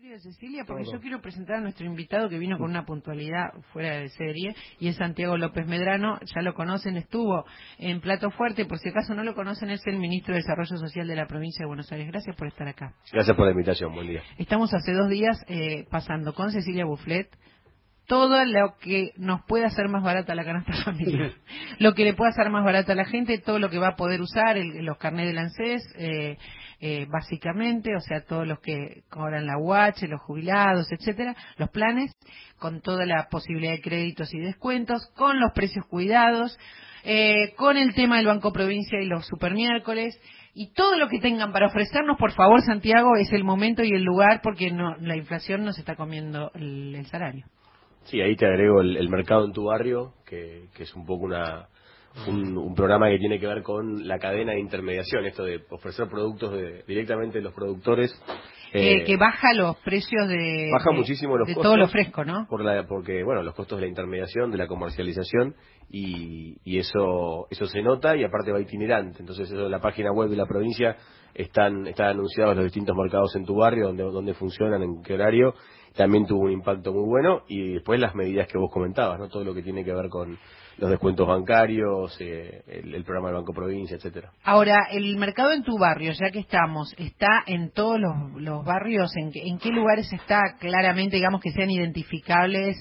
de Cecilia, porque Todo. yo quiero presentar a nuestro invitado que vino con una puntualidad fuera de serie, y es Santiago López Medrano. Ya lo conocen, estuvo en Plato Fuerte. Por si acaso no lo conocen, es el ministro de Desarrollo Social de la provincia de Buenos Aires. Gracias por estar acá. Gracias por la invitación, buen día. Estamos hace 2 días pasando con Cecilia Bufflet todo lo que nos pueda hacer más barata la canasta familiar, lo que le pueda hacer más barata a la gente, todo lo que va a poder usar, los carnés del ANSES, básicamente, o sea, todos los que cobran la UH, los jubilados, etcétera, los planes, con toda la posibilidad de créditos y descuentos, con los precios cuidados, con el tema del Banco Provincia y los supermiércoles, y todo lo que tengan para ofrecernos, por favor, Santiago, es el momento y el lugar, porque no, la inflación nos está comiendo el salario. Sí, ahí te agrego el mercado en tu barrio, que es un poco un programa que tiene que ver con la cadena de intermediación, esto de ofrecer productos directamente de los productores. Que baja los precios Baja muchísimo los de costos. todo lo fresco, ¿no? Porque, bueno, los costos de la intermediación, de la comercialización, y eso se nota, y aparte va itinerante. Entonces, eso en la página web de la provincia están anunciados los distintos mercados en tu barrio, donde funcionan, en qué horario. También tuvo un impacto muy bueno, y después las medidas que vos comentabas, ¿no? Todo lo que tiene que ver con los descuentos bancarios, el programa del Banco Provincia, etcétera. Ahora, el mercado en tu barrio, ya que estamos, ¿está en todos los barrios? ¿En qué lugares está claramente, digamos, que sean identificables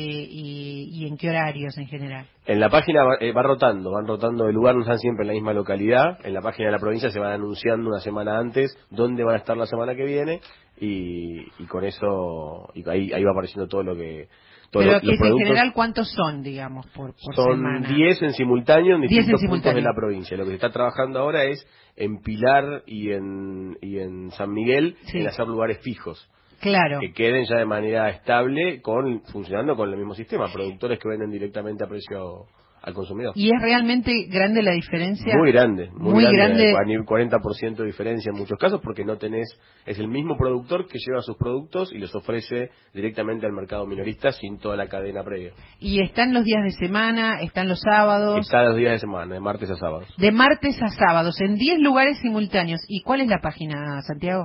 y en qué horarios en general? En la página van rotando de lugar, no están siempre en la misma localidad. En la página de la provincia se van anunciando una semana antes dónde van a estar la semana que viene, y con eso ahí va apareciendo todo lo que... Pero que los es en productos. general, ¿cuántos son, digamos, por Son semana? 10 en simultáneo en 10 en distintos puntos de simultáneo. la provincia. Lo que se está trabajando ahora es en Pilar y en San Miguel, en Sí, hacer lugares fijos claro. que queden ya de manera estable, funcionando con el mismo sistema, productores que venden directamente a precio al consumidor. ¿Y es realmente grande la diferencia? Muy Muy grande, grande. a nivel 40% de diferencia en muchos casos, porque es el mismo productor que lleva sus productos y los ofrece directamente al mercado minorista sin toda la cadena previa. ¿Y están los días de semana? ¿Están los sábados? Está los días de semana, de martes a sábados. De martes a sábados, en 10 lugares simultáneos. ¿Y cuál es la página, Santiago?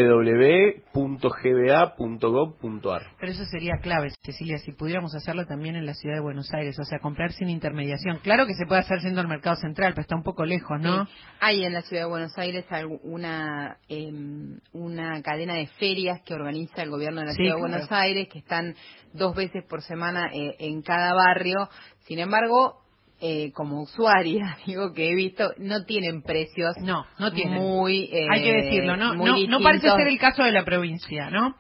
www.gba.gov.ar. Pero eso sería clave, Cecilia, si pudiéramos hacerlo también en la ciudad de Buenos Aires, o sea, comprar sin intermediación. Claro que se puede hacer siendo el mercado central, pero está un poco lejos, ¿no? Sí. Hay en la ciudad de Buenos Aires una cadena de ferias que organiza el gobierno de la Sí, ciudad de claro. Buenos Aires, que están 2 veces por semana en cada barrio. Sin embargo, como usuaria, digo que he visto, no tienen precios No tienen. muy Hay que decirlo, no parece distintos. ser el caso de la provincia, ¿no?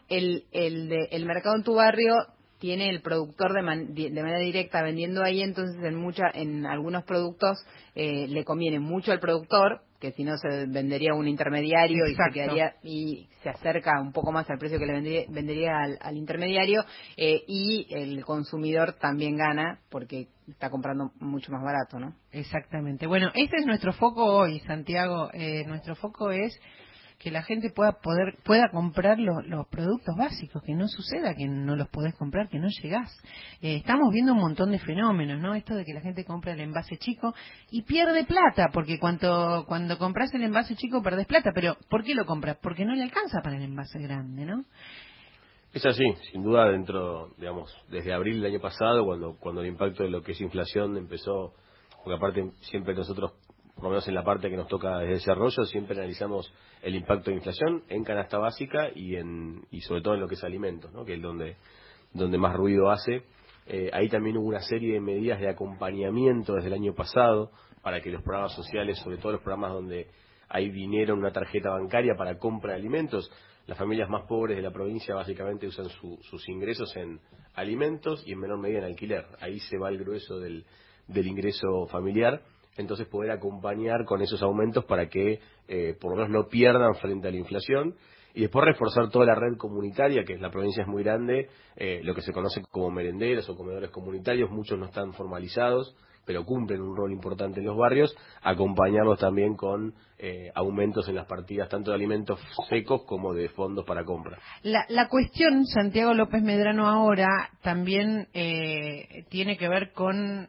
El mercado en tu barrio tiene el productor de manera directa vendiendo ahí, entonces en algunos productos le conviene mucho al productor, que si no se vendería un intermediario. Exacto. Y se quedaría y se acerca un poco más al precio que le vendería al intermediario, y el consumidor también gana porque está comprando mucho más barato, ¿no? Exactamente. Bueno, este es nuestro foco hoy, Santiago. Nuestro foco es que la gente pueda comprar los productos básicos, que no suceda que no los podés comprar, que no llegás. Estamos viendo un montón de fenómenos, ¿no? Esto de que la gente compra el envase chico y pierde plata, porque cuando compras el envase chico perdés plata, pero ¿por qué lo compras? Porque no le alcanza para el envase grande, ¿no? Es así, sin duda, desde abril del año pasado, cuando el impacto de lo que es inflación empezó, porque aparte siempre nosotros, por lo menos en la parte que nos toca de desarrollo, siempre analizamos el impacto de inflación en canasta básica y sobre todo en lo que es alimentos, ¿no? Que es donde más ruido hace. Ahí también hubo una serie de medidas de acompañamiento desde el año pasado para que los programas sociales, sobre todo los programas donde hay dinero en una tarjeta bancaria para compra de alimentos, las familias más pobres de la provincia básicamente usan sus ingresos en alimentos y en menor medida en alquiler. Ahí se va el grueso del ingreso familiar. Entonces poder acompañar con esos aumentos para que por lo menos no pierdan frente a la inflación, y después reforzar toda la red comunitaria, que en la provincia es muy grande, lo que se conoce como merenderos o comedores comunitarios. Muchos no están formalizados, pero cumplen un rol importante en los barrios, acompañarlos también con aumentos en las partidas tanto de alimentos secos como de fondos para compra. La cuestión, Santiago López Medrano, ahora también tiene que ver con,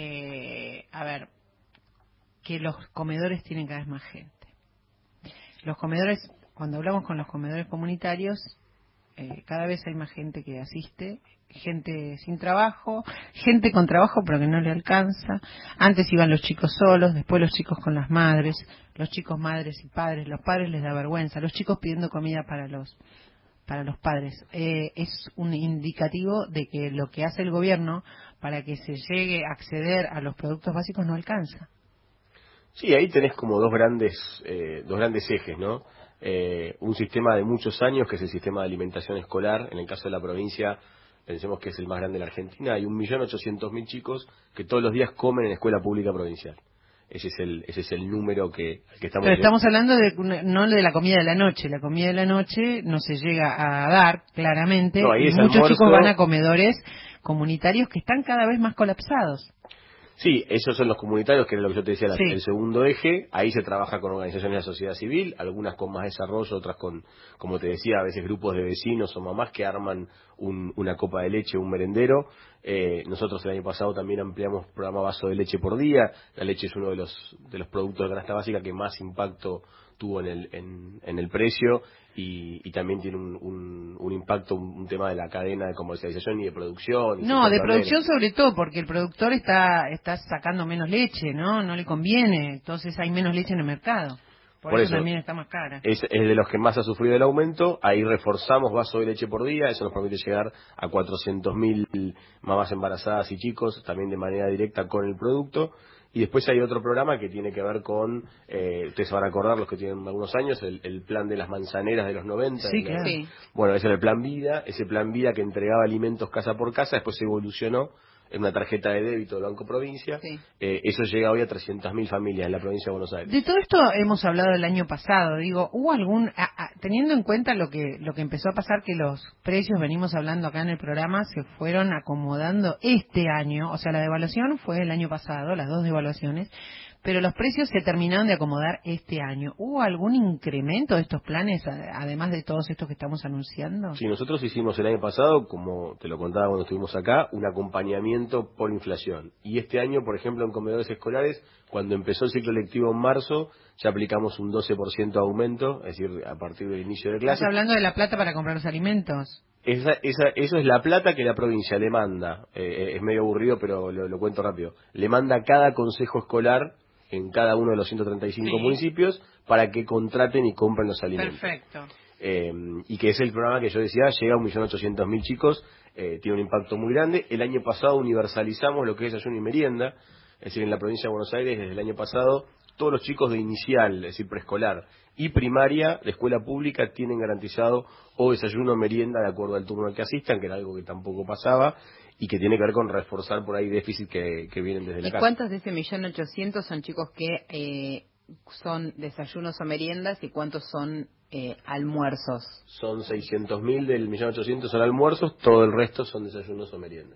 que los comedores tienen cada vez más gente. Los comedores, cuando hablamos con los comedores comunitarios, cada vez hay más gente que asiste, gente sin trabajo, gente con trabajo pero que no le alcanza. Antes iban los chicos solos, después los chicos con las madres, los chicos madres y padres, los padres les da vergüenza, los chicos pidiendo comida para los padres. Es un indicativo de que lo que hace el gobierno para que se llegue a acceder a los productos básicos no alcanza. Sí, ahí tenés como dos grandes ejes, ¿no? Un sistema de muchos años, que es el sistema de alimentación escolar. En el caso de la provincia, pensemos que es el más grande de la Argentina. Hay 1.800.000 chicos que todos los días comen en escuela pública provincial. Ese es el número que estamos... Pero estamos hablando no de la comida de la noche. La comida de la noche no se llega a dar, claramente. No, ahí y es muchos almuerzo. chicos van a comedores comunitarios que están cada vez más colapsados. Sí, esos son los comunitarios, que es lo que yo te decía, Sí. el segundo eje. Ahí se trabaja con organizaciones de la sociedad civil, algunas con más desarrollo, otras con, como te decía, a veces grupos de vecinos o mamás que arman una copa de leche, un merendero. Nosotros el año pasado también ampliamos el programa Vaso de Leche por Día. La leche es uno de los productos de canasta básica que más impacto tuvo en el precio, y también tiene un impacto, un tema de la cadena de comercialización y de producción. No, de producción sobre todo, porque el productor está sacando menos leche, ¿no? No le conviene, entonces hay menos leche en el mercado. Por eso también está más cara. Es de los que más ha sufrido el aumento. Ahí reforzamos Vaso de Leche por Día. Eso nos permite llegar a 400.000 mamás embarazadas y chicos, también de manera directa con el producto. Y después hay otro programa que tiene que ver con, ustedes se van a acordar, los que tienen algunos años, el plan de las manzaneras de los 90. Sí, claro. Sí. Bueno, ese era el plan Vida. Ese plan Vida que entregaba alimentos casa por casa, después se evolucionó en una tarjeta de débito del Banco Provincia. Sí. Eso llega hoy a 300.000 familias en la provincia de Buenos Aires. De todo esto hemos hablado el año pasado. Digo, ¿hubo teniendo en cuenta lo que empezó a pasar, que los precios, venimos hablando acá en el programa, se fueron acomodando este año? O sea, la devaluación fue el año pasado, las dos devaluaciones, pero los precios se terminaron de acomodar este año. ¿Hubo algún incremento de estos planes, además de todos estos que estamos anunciando? Sí, nosotros hicimos el año pasado, como te lo contaba cuando estuvimos acá, un acompañamiento por inflación. Y este año, por ejemplo, en comedores escolares, cuando empezó el ciclo lectivo en marzo, ya aplicamos un 12% de aumento, es decir, a partir del inicio de clase. ¿Estás hablando de la plata para comprar los alimentos? Eso es la plata que la provincia le manda, es medio aburrido, pero lo cuento rápido. Le manda a cada consejo escolar en cada uno de los 135 municipios para que contraten y compren los alimentos. Perfecto. Y que es el programa que yo decía, llega a 1.800.000 chicos, tiene un impacto muy grande. El año pasado universalizamos lo que es desayuno y merienda, es decir, en la provincia de Buenos Aires, desde el año pasado, todos los chicos de inicial, es decir, preescolar y primaria de escuela pública tienen garantizado o desayuno o merienda de acuerdo al turno al que asistan, que era algo que tampoco pasaba, y que tiene que ver con reforzar por ahí déficit que vienen desde la casa. ¿Y cuántos de ese 1.800.000 son chicos que son desayunos o meriendas, y cuántos son almuerzos? Son 600.000 del 1.800.000 son almuerzos, todo el resto son desayunos o meriendas.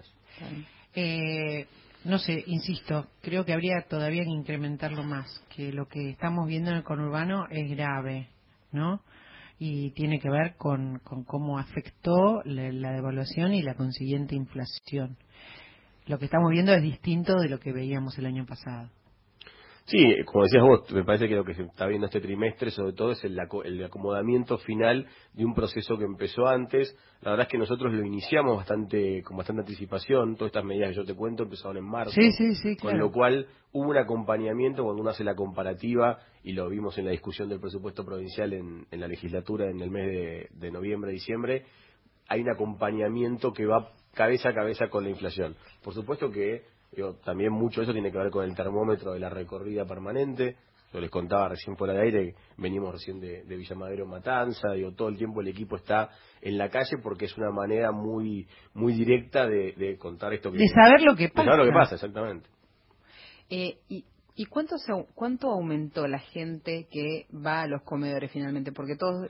No sé, insisto, creo que habría todavía que incrementarlo más, que lo que estamos viendo en el conurbano es grave, ¿no? Y tiene que ver con cómo afectó la devaluación y la consiguiente inflación. Lo que estamos viendo es distinto de lo que veíamos el año pasado. Sí, como decías vos, me parece que lo que se está viendo este trimestre sobre todo es el acomodamiento final de un proceso que empezó antes. La verdad es que nosotros lo iniciamos con bastante anticipación. Todas estas medidas que yo te cuento empezaron en marzo. Sí, claro. Con lo cual hubo un acompañamiento cuando uno hace la comparativa, y lo vimos en la discusión del presupuesto provincial en la legislatura en el mes de noviembre, diciembre. Hay un acompañamiento que va cabeza a cabeza con la inflación. Por supuesto que también mucho de eso tiene que ver con el termómetro de la recorrida permanente. Yo les contaba recién fuera de aire, venimos recién de Villa Madero, Matanza, todo el tiempo el equipo está en la calle porque es una manera muy muy directa de contar esto. De saber lo que pasa. De saber lo que pasa, exactamente. ¿Y cuánto aumentó la gente que va a los comedores finalmente? Porque todos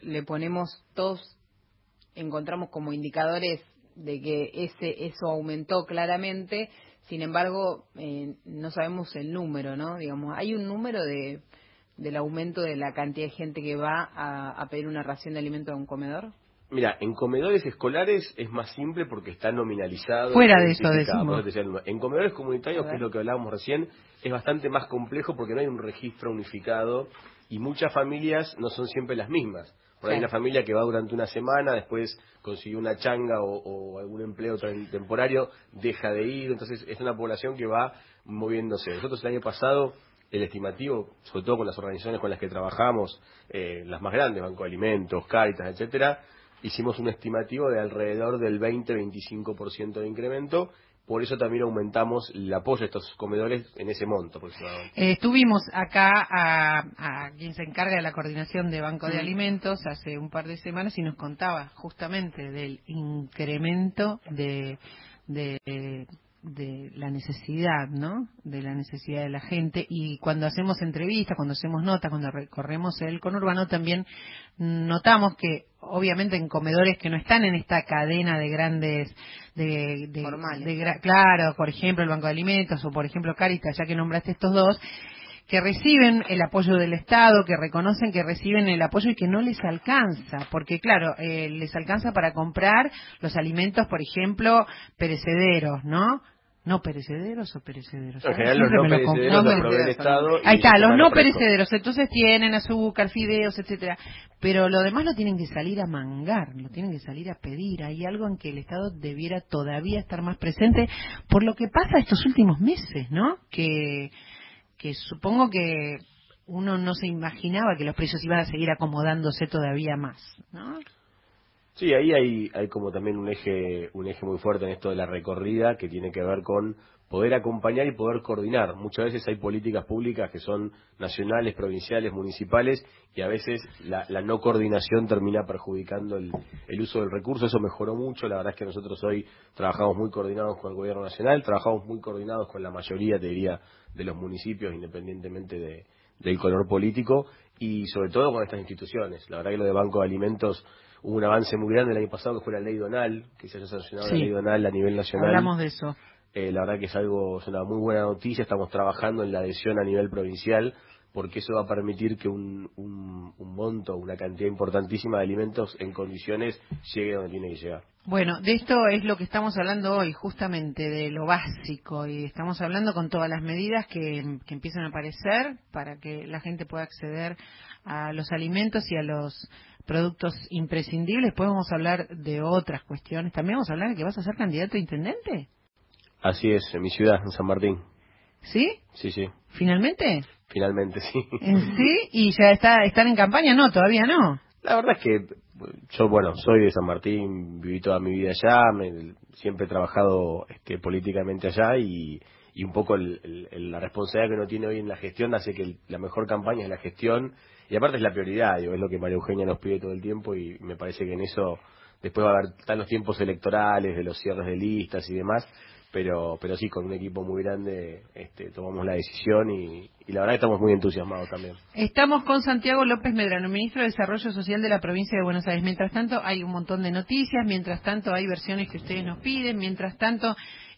encontramos como indicadores de que eso aumentó claramente. Sin embargo, no sabemos el número, ¿no? Digamos, ¿hay un número del aumento de la cantidad de gente que va a pedir una ración de alimento a un comedor? Mira, en comedores escolares es más simple porque está nominalizado. Fuera de eso decimos. En comedores comunitarios, que es lo que hablábamos recién, es bastante más complejo porque no hay un registro unificado y muchas familias no son siempre las mismas. Por ahí una familia que va durante una semana, después consiguió una changa o algún empleo temporario, deja de ir, entonces es una población que va moviéndose. Nosotros el año pasado, el estimativo, sobre todo con las organizaciones con las que trabajamos, las más grandes, Banco de Alimentos, Cáritas, etcétera, hicimos un estimativo de alrededor del 20-25% de incremento. Por eso también aumentamos el apoyo a estos comedores en ese monto aproximadamente. Estuvimos acá a quien se encarga de la coordinación de Banco de Alimentos hace un par de semanas y nos contaba justamente del incremento de la necesidad, ¿no? De la necesidad de la gente. Y cuando hacemos entrevistas, cuando hacemos notas, cuando recorremos el conurbano, también notamos que obviamente en comedores que no están en esta cadena de grandes formales, claro, por ejemplo el Banco de Alimentos o por ejemplo Cáritas, ya que nombraste estos dos, que reciben el apoyo del Estado, que reconocen que reciben el apoyo y que no les alcanza, porque claro, les alcanza para comprar los alimentos, por ejemplo, perecederos, ¿no? No perecederos o perecederos. En general los no perecederos los provee el Estado. Ahí está, los no perecederos, entonces tienen azúcar, fideos, etcétera, pero lo demás lo tienen que salir a mangar, lo tienen que salir a pedir. Hay algo en que el Estado debiera todavía estar más presente por lo que pasa estos últimos meses, ¿no? Que supongo que uno no se imaginaba que los precios iban a seguir acomodándose todavía más, ¿no? Sí, ahí hay como también un eje muy fuerte en esto de la recorrida que tiene que ver con poder acompañar y poder coordinar. Muchas veces hay políticas públicas que son nacionales, provinciales, municipales y a veces la no coordinación termina perjudicando el uso del recurso. Eso mejoró mucho. La verdad es que nosotros hoy trabajamos muy coordinados con el gobierno nacional, trabajamos muy coordinados con la mayoría, te diría, de los municipios, independientemente del color político y sobre todo con estas instituciones. La verdad que lo de Banco de Alimentos hubo un avance muy grande el año pasado que fue la ley Donal, que se haya sancionado la ley Donal a nivel nacional. Hablamos de eso. La verdad que es una muy buena noticia. Estamos trabajando en la adhesión a nivel provincial porque eso va a permitir que un monto, una cantidad importantísima de alimentos en condiciones llegue donde tiene que llegar. Bueno, de esto es lo que estamos hablando hoy, justamente de lo básico, y estamos hablando con todas las medidas que empiezan a aparecer para que la gente pueda acceder a los alimentos y a los productos imprescindibles. Podemos hablar de otras cuestiones. También vamos a hablar de que vas a ser candidato a intendente. Así es, en mi ciudad, en San Martín. ¿Sí? Sí, sí. ¿Finalmente? Finalmente, sí. ¿Sí? ¿Y ya están en campaña? No, todavía no. La verdad es que yo, soy de San Martín, viví toda mi vida allá, siempre he trabajado políticamente allá y un poco la responsabilidad que uno tiene hoy en la gestión hace que la mejor campaña es la gestión y aparte es la prioridad, es lo que María Eugenia nos pide todo el tiempo y me parece que en eso después va a haber están los tiempos electorales, de los cierres de listas y demás, pero sí, con un equipo muy grande tomamos la decisión y la verdad que estamos muy entusiasmados también. Estamos con Santiago López Medrano, ministro de Desarrollo Social de la provincia de Buenos Aires. Mientras tanto hay un montón de noticias, mientras tanto hay versiones que ustedes nos piden, mientras tanto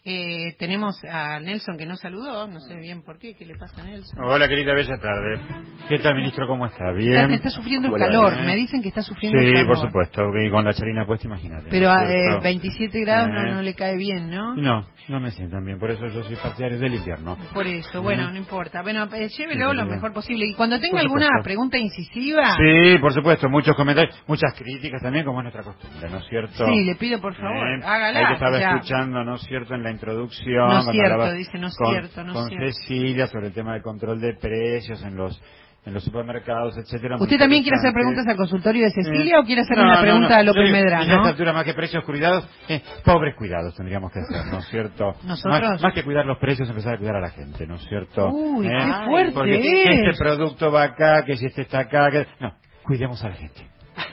tenemos a Nelson que nos saludó, no sé bien por qué le pasa a Nelson. Hola querida, bella tarde. ¿Qué tal, ministro? ¿Cómo está? ¿Bien? Está sufriendo el calor, me dicen que está sufriendo el calor. Sí, por supuesto, y con la charina puesta, imagínate. Pero a 27 grados no le cae bien, ¿no? No me sientan bien, por eso yo soy partidario del invierno. Por eso, bueno, no importa. Bueno, llévelo lo mejor posible. Y cuando tenga alguna pregunta incisiva... Sí, por supuesto, muchos comentarios, muchas críticas también, como es nuestra costumbre, ¿no es cierto? Sí, le pido por favor, hágala. Ahí que estaba escuchando, ¿no es cierto?, en la introducción. No es cierto, dice, no es cierto, no es cierto. Con Cecilia sobre el tema del control de precios en los supermercados, etcétera. ¿Usted también quiere hacer preguntas al consultorio de Cecilia o quiere hacer una pregunta a López Medrano? A esta altura, más que precios cuidados, pobres cuidados tendríamos que hacer, ¿no es cierto? ¿Nosotros? Más que cuidar los precios, empezar a cuidar a la gente, ¿no es cierto? Uy, qué fuerte porque es. Este producto va acá, que si este está acá, no, cuidemos a la gente.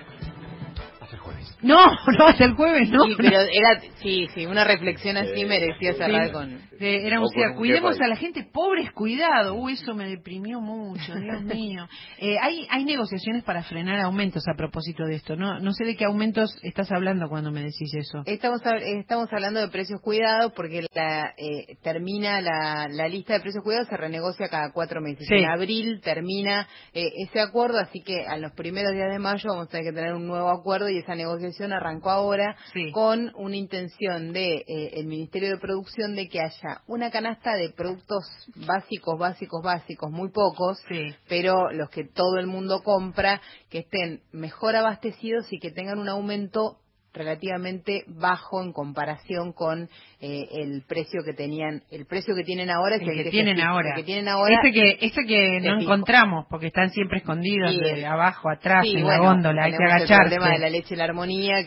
No, hasta el jueves, no. Sí, pero era, sí, una reflexión así merecía cerrar con... Era un día, cuidemos a la gente, pobres, cuidado. Eso me deprimió mucho, Dios mío. Hay negociaciones para frenar aumentos a propósito de esto, ¿no? No sé de qué aumentos estás hablando cuando me decís eso. Estamos hablando de precios cuidados porque termina la lista de precios cuidados, se renegocia cada 4 meses. Sí. En abril termina ese acuerdo, así que a los primeros días de mayo vamos a tener que tener un nuevo acuerdo y esa negociación negociación arrancó ahora Sí. con una intención de el Ministerio de Producción de que haya una canasta de productos básicos, muy pocos, Sí. pero los que todo el mundo compra, que estén mejor abastecidos y que tengan un aumento relativamente bajo en comparación con el precio que tienen ahora, El que tienen ahora. el que tienen ahora. Ese que no fijo. encontramos, porque están siempre escondidos Sí, de abajo, atrás, sí, en bueno, la góndola, hay que tenemos agacharse. el problema de la leche y la armonía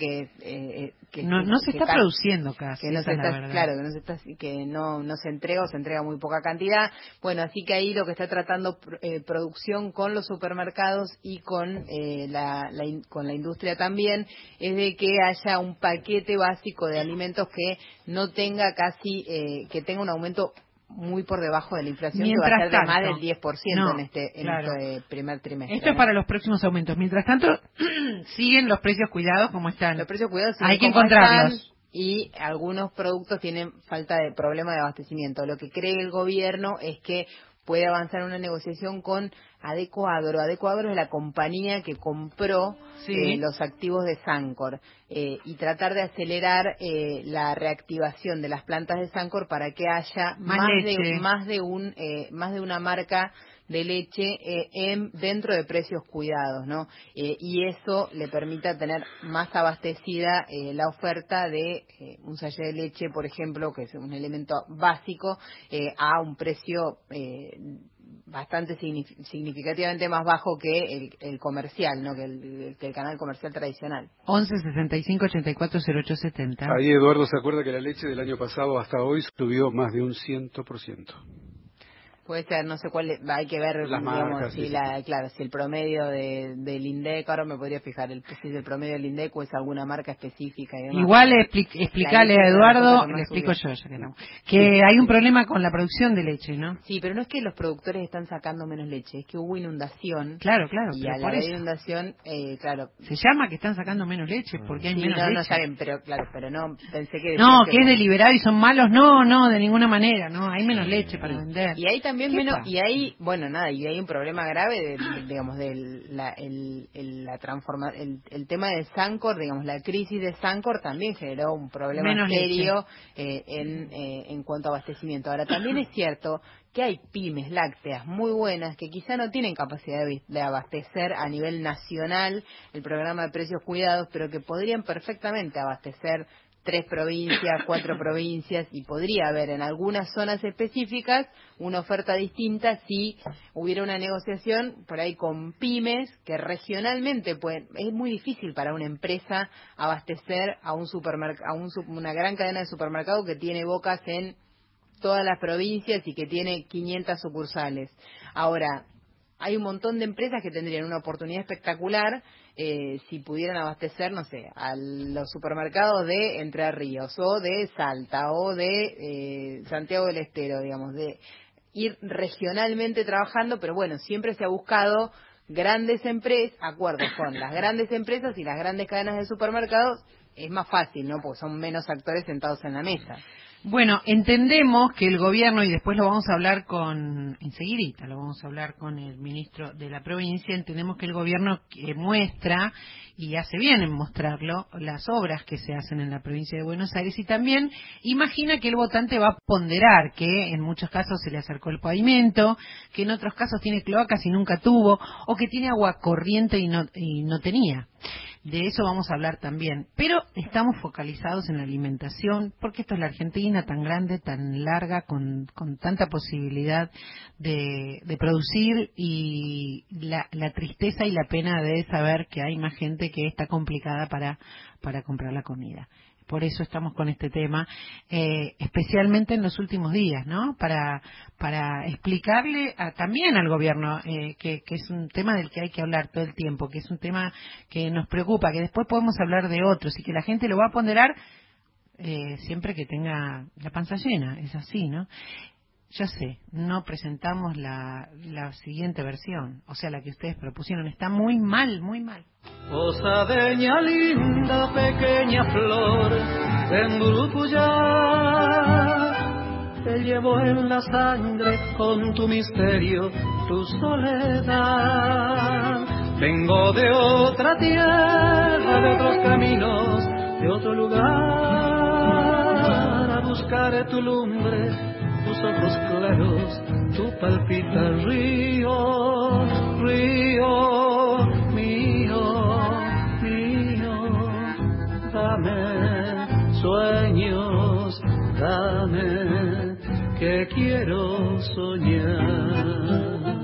No se está casi- produciendo casi, que no esa se es la está, verdad. claro, que no se entrega o se entrega muy poca cantidad. Bueno, así que ahí lo que está tratando producción con los supermercados y con con la industria también es de que haya un paquete básico de alimentos que no tenga que tenga un aumento muy por debajo de la inflación, que va a ser de más del 10% en este primer trimestre. Esto es para los próximos aumentos. Mientras tanto, siguen los precios cuidados como están. Los precios cuidados hay que como encontrarlos. están, y algunos productos tienen problema de abastecimiento. Lo que cree el gobierno es que puede avanzar una negociación con Adecoagro. Adecoagro es la compañía que compró los activos de Sancor y tratar de acelerar la reactivación de las plantas de Sancor para que haya más de una marca de leche dentro de precios cuidados, ¿no? Y eso le permita tener más abastecida la oferta de un sachet de leche, por ejemplo, que es un elemento básico, a un precio bastante significativamente más bajo que el comercial, ¿no? Que el canal comercial tradicional. 11 65 84 08 70. Ahí Eduardo se acuerda que la leche del año pasado hasta hoy subió más de un 100%. Puede ser, no sé cuál, hay que ver, las marcas, si si el promedio del INDEC, ahora me podría fijar, si es el promedio del INDEC o es alguna marca específica y demás. Igual explicarle a Eduardo, le explico yo, ya que no, que hay un problema con la producción de leche, ¿no? Sí, pero no es que los productores están sacando menos leche, es que hubo inundación. Claro, y pero a la por vez eso. de inundación, se llama que están sacando menos leche, porque hay menos leche. No saben, pero no, pensé que... No, que es deliberado y son malos, no, de ninguna manera, no, hay menos leche para vender. Y hay también menos, pasa? y hay un problema grave el tema de Sancor, digamos, la crisis de Sancor también generó un problema menos serio en cuanto a abastecimiento. Ahora, también es cierto que hay pymes lácteas muy buenas que quizá no tienen capacidad de abastecer a nivel nacional el programa de precios cuidados, pero que podrían perfectamente abastecer 3 provincias, 4 provincias, y podría haber en algunas zonas específicas una oferta distinta si hubiera una negociación por ahí con pymes que regionalmente es muy difícil para una empresa abastecer a una gran cadena de supermercados que tiene bocas en todas las provincias y que tiene 500 sucursales. Ahora, hay un montón de empresas que tendrían una oportunidad espectacular si pudieran abastecer, no sé, a los supermercados de Entre Ríos o de Salta o de Santiago del Estero, digamos, de ir regionalmente trabajando, pero bueno, siempre se ha buscado acuerdos con las grandes empresas y las grandes cadenas de supermercados. Es más fácil, ¿no? Porque son menos actores sentados en la mesa. Bueno, entendemos que el gobierno, y después lo vamos a hablar enseguidita lo vamos a hablar con el ministro de la provincia, entendemos que el gobierno muestra, y hace bien en mostrarlo, las obras que se hacen en la provincia de Buenos Aires, y también imagina que el votante va a ponderar que en muchos casos se le acercó el pavimento, que en otros casos tiene cloacas y nunca tuvo, o que tiene agua corriente y no tenía. De eso vamos a hablar también, pero estamos focalizados en la alimentación, porque esto es la Argentina tan grande, tan larga, con tanta posibilidad de producir, y la tristeza y la pena de saber que hay más gente que está complicada para comprar la comida. Por eso estamos con este tema, especialmente en los últimos días, ¿no? Para explicarle también al gobierno que es un tema del que hay que hablar todo el tiempo, que es un tema que nos preocupa, que después podemos hablar de otros y que la gente lo va a ponderar siempre que tenga la panza llena, es así, ¿no? Ya sé, no presentamos la siguiente versión, o sea, la que ustedes propusieron. Está muy mal, muy mal. Osadeña linda, pequeña flor de Mburucuyá, te llevo en la sangre con tu misterio, tu soledad. Vengo de otra tierra, de otros caminos, de otro lugar, a buscar tu lumbre, tus ojos claros, tu palpita río, río mío, mío. Dame sueños, dame que quiero soñar.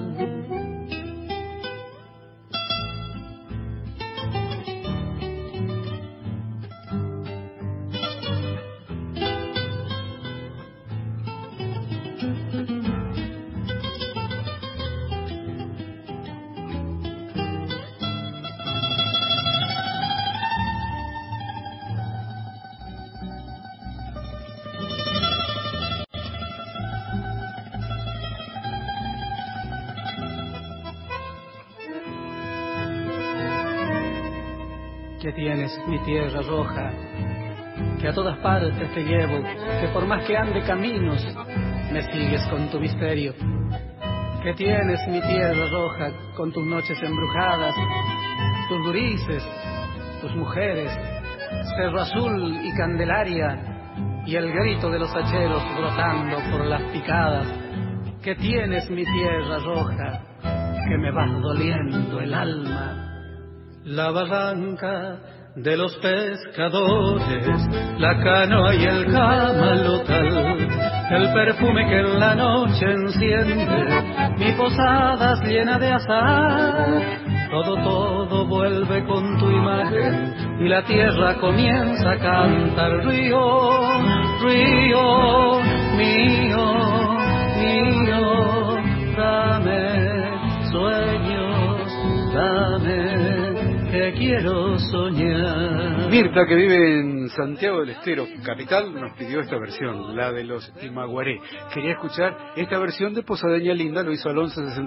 Que tienes mi tierra roja, que a todas partes te llevo, que por más que ande caminos, me sigues con tu misterio. Que tienes mi tierra roja, con tus noches embrujadas, tus gurises, tus mujeres, Cerro Azul y Candelaria, y el grito de los hacheros brotando por las picadas. Que tienes mi tierra roja, que me vas doliendo el alma. La barranca de los pescadores, la canoa y el camalotal, el perfume que en la noche enciende mi posada llena de azar. Todo vuelve con tu imagen y la tierra comienza a cantar. Río, río mío, mío, dame sueños, dame que quiero soñar. Mirta, que vive en Santiago del Estero, capital, nos pidió esta versión, la de los Imaguaré. Quería escuchar esta versión de Posadeña Linda, lo hizo al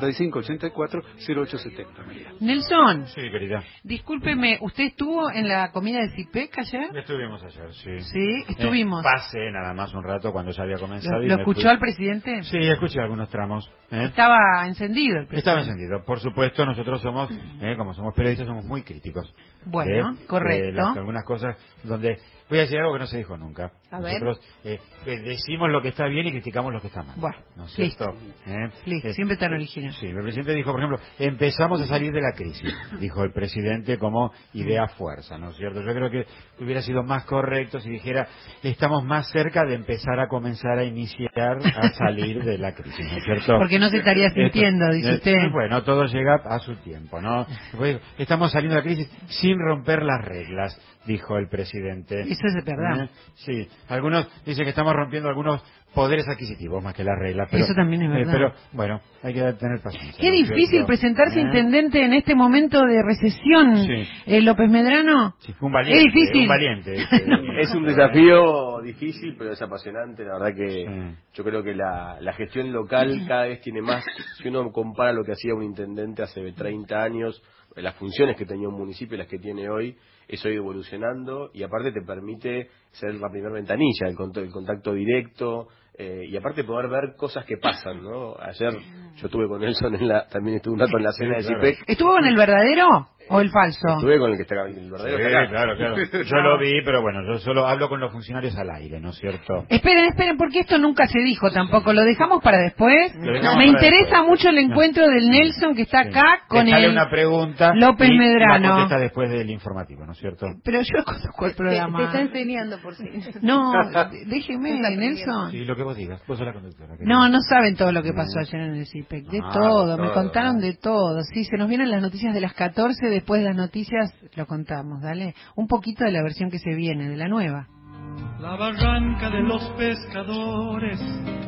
1165-84-0870. Nelson. Sí, querida. Discúlpeme, ¿usted estuvo en la comida de CIPEC ayer? Estuvimos ayer, sí. Sí, estuvimos. Pasé nada más un rato cuando ya había comenzado. ¿Lo escuchó al presidente? Sí, escuché algunos tramos. Estaba encendido el presidente. Estaba encendido. Por supuesto, nosotros somos, como somos periodistas, somos muy críticos. Bueno, correcto. Algunas cosas donde... Voy a decir algo que no se dijo nunca. A Nosotros decimos lo que está bien y criticamos lo que está mal. Bueno, ¿no es cierto? Listo, siempre tan original. Sí, el presidente dijo, por ejemplo, empezamos a salir de la crisis, dijo el presidente como idea fuerza, ¿no es cierto? Yo creo que hubiera sido más correcto si dijera, estamos más cerca de empezar a comenzar a iniciar a salir de la crisis, ¿no es cierto? Porque no se estaría sintiendo, dice usted. Bueno, todo llega a su tiempo, ¿no? Estamos saliendo de la crisis sin romper las reglas, dijo el presidente. Eso es verdad. Sí, algunos dicen que estamos rompiendo algunos poderes adquisitivos más que las reglas. Pero, eso también es verdad. Pero, bueno, hay que tener paciencia. Qué difícil presentarse intendente en este momento de recesión, López Medrano. Sí, un valiente. Es difícil. Un valiente. Es un desafío difícil, pero es apasionante. La verdad que yo creo que la gestión local cada vez tiene más. Si uno compara lo que hacía un intendente hace 30 años, las funciones que tenía un municipio y las que tiene hoy, eso ha ido evolucionando y aparte te permite ser la primera ventanilla, el contacto directo y aparte poder ver cosas que pasan, ¿no? Ayer yo estuve con Nelson también estuve un rato en la cena de CIPEC. ¿Estuvo con el verdadero o el falso? Estuve con el que está el verdadero. Sí, claro. Yo lo vi, pero bueno, yo solo hablo con los funcionarios al aire, ¿no es cierto? Esperen, porque esto nunca se dijo tampoco. ¿Lo dejamos para después? Me interesa mucho el encuentro del Nelson que está acá con Dejale una pregunta López Medrano. La contesta después del informativo, ¿no es cierto? Pero yo conozco el programa. Te está enseñando por sí. No, déjeme, Nelson. Sí, lo que vos digas. Vos sos la conductora. No saben todo lo que pasó ayer en el CIPEC. De todo, me contaron de todo. Sí, se nos vienen las noticias de las 14, después de las noticias lo contamos, dale. Un poquito de la versión que se viene, de la nueva. La barranca de los pescadores,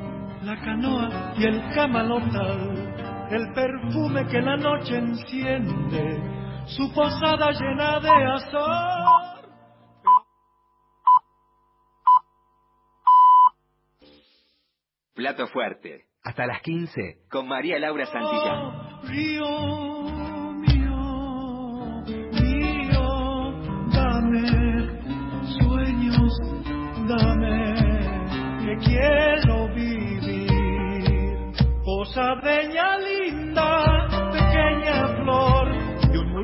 la canoa y el camalotal, el perfume que la noche enciende, su posada llena de azar. Plato fuerte, hasta las 15, con María Laura Santillán. Río mío, mío, dame sueños, dame que quiero vivir. Posadeña linda, pequeña flor de un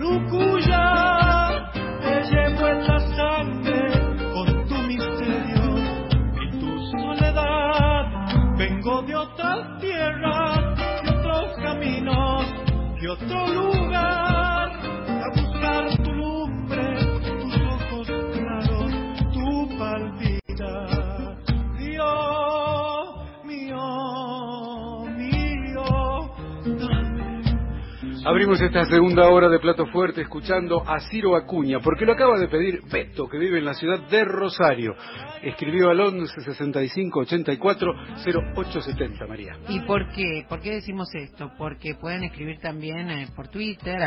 otro lugar a buscar tu lumbre, tus ojos claros, tu palpita. Dios mío, dame. Abrimos esta segunda hora de Plato Fuerte escuchando a Ciro Acuña, porque lo acaba de pedir Beto, que vive en la ciudad de Rosario. Escribió al 11 65 84 0870, María. ¿Y por qué? ¿Por qué decimos esto? Porque pueden escribir también por Twitter,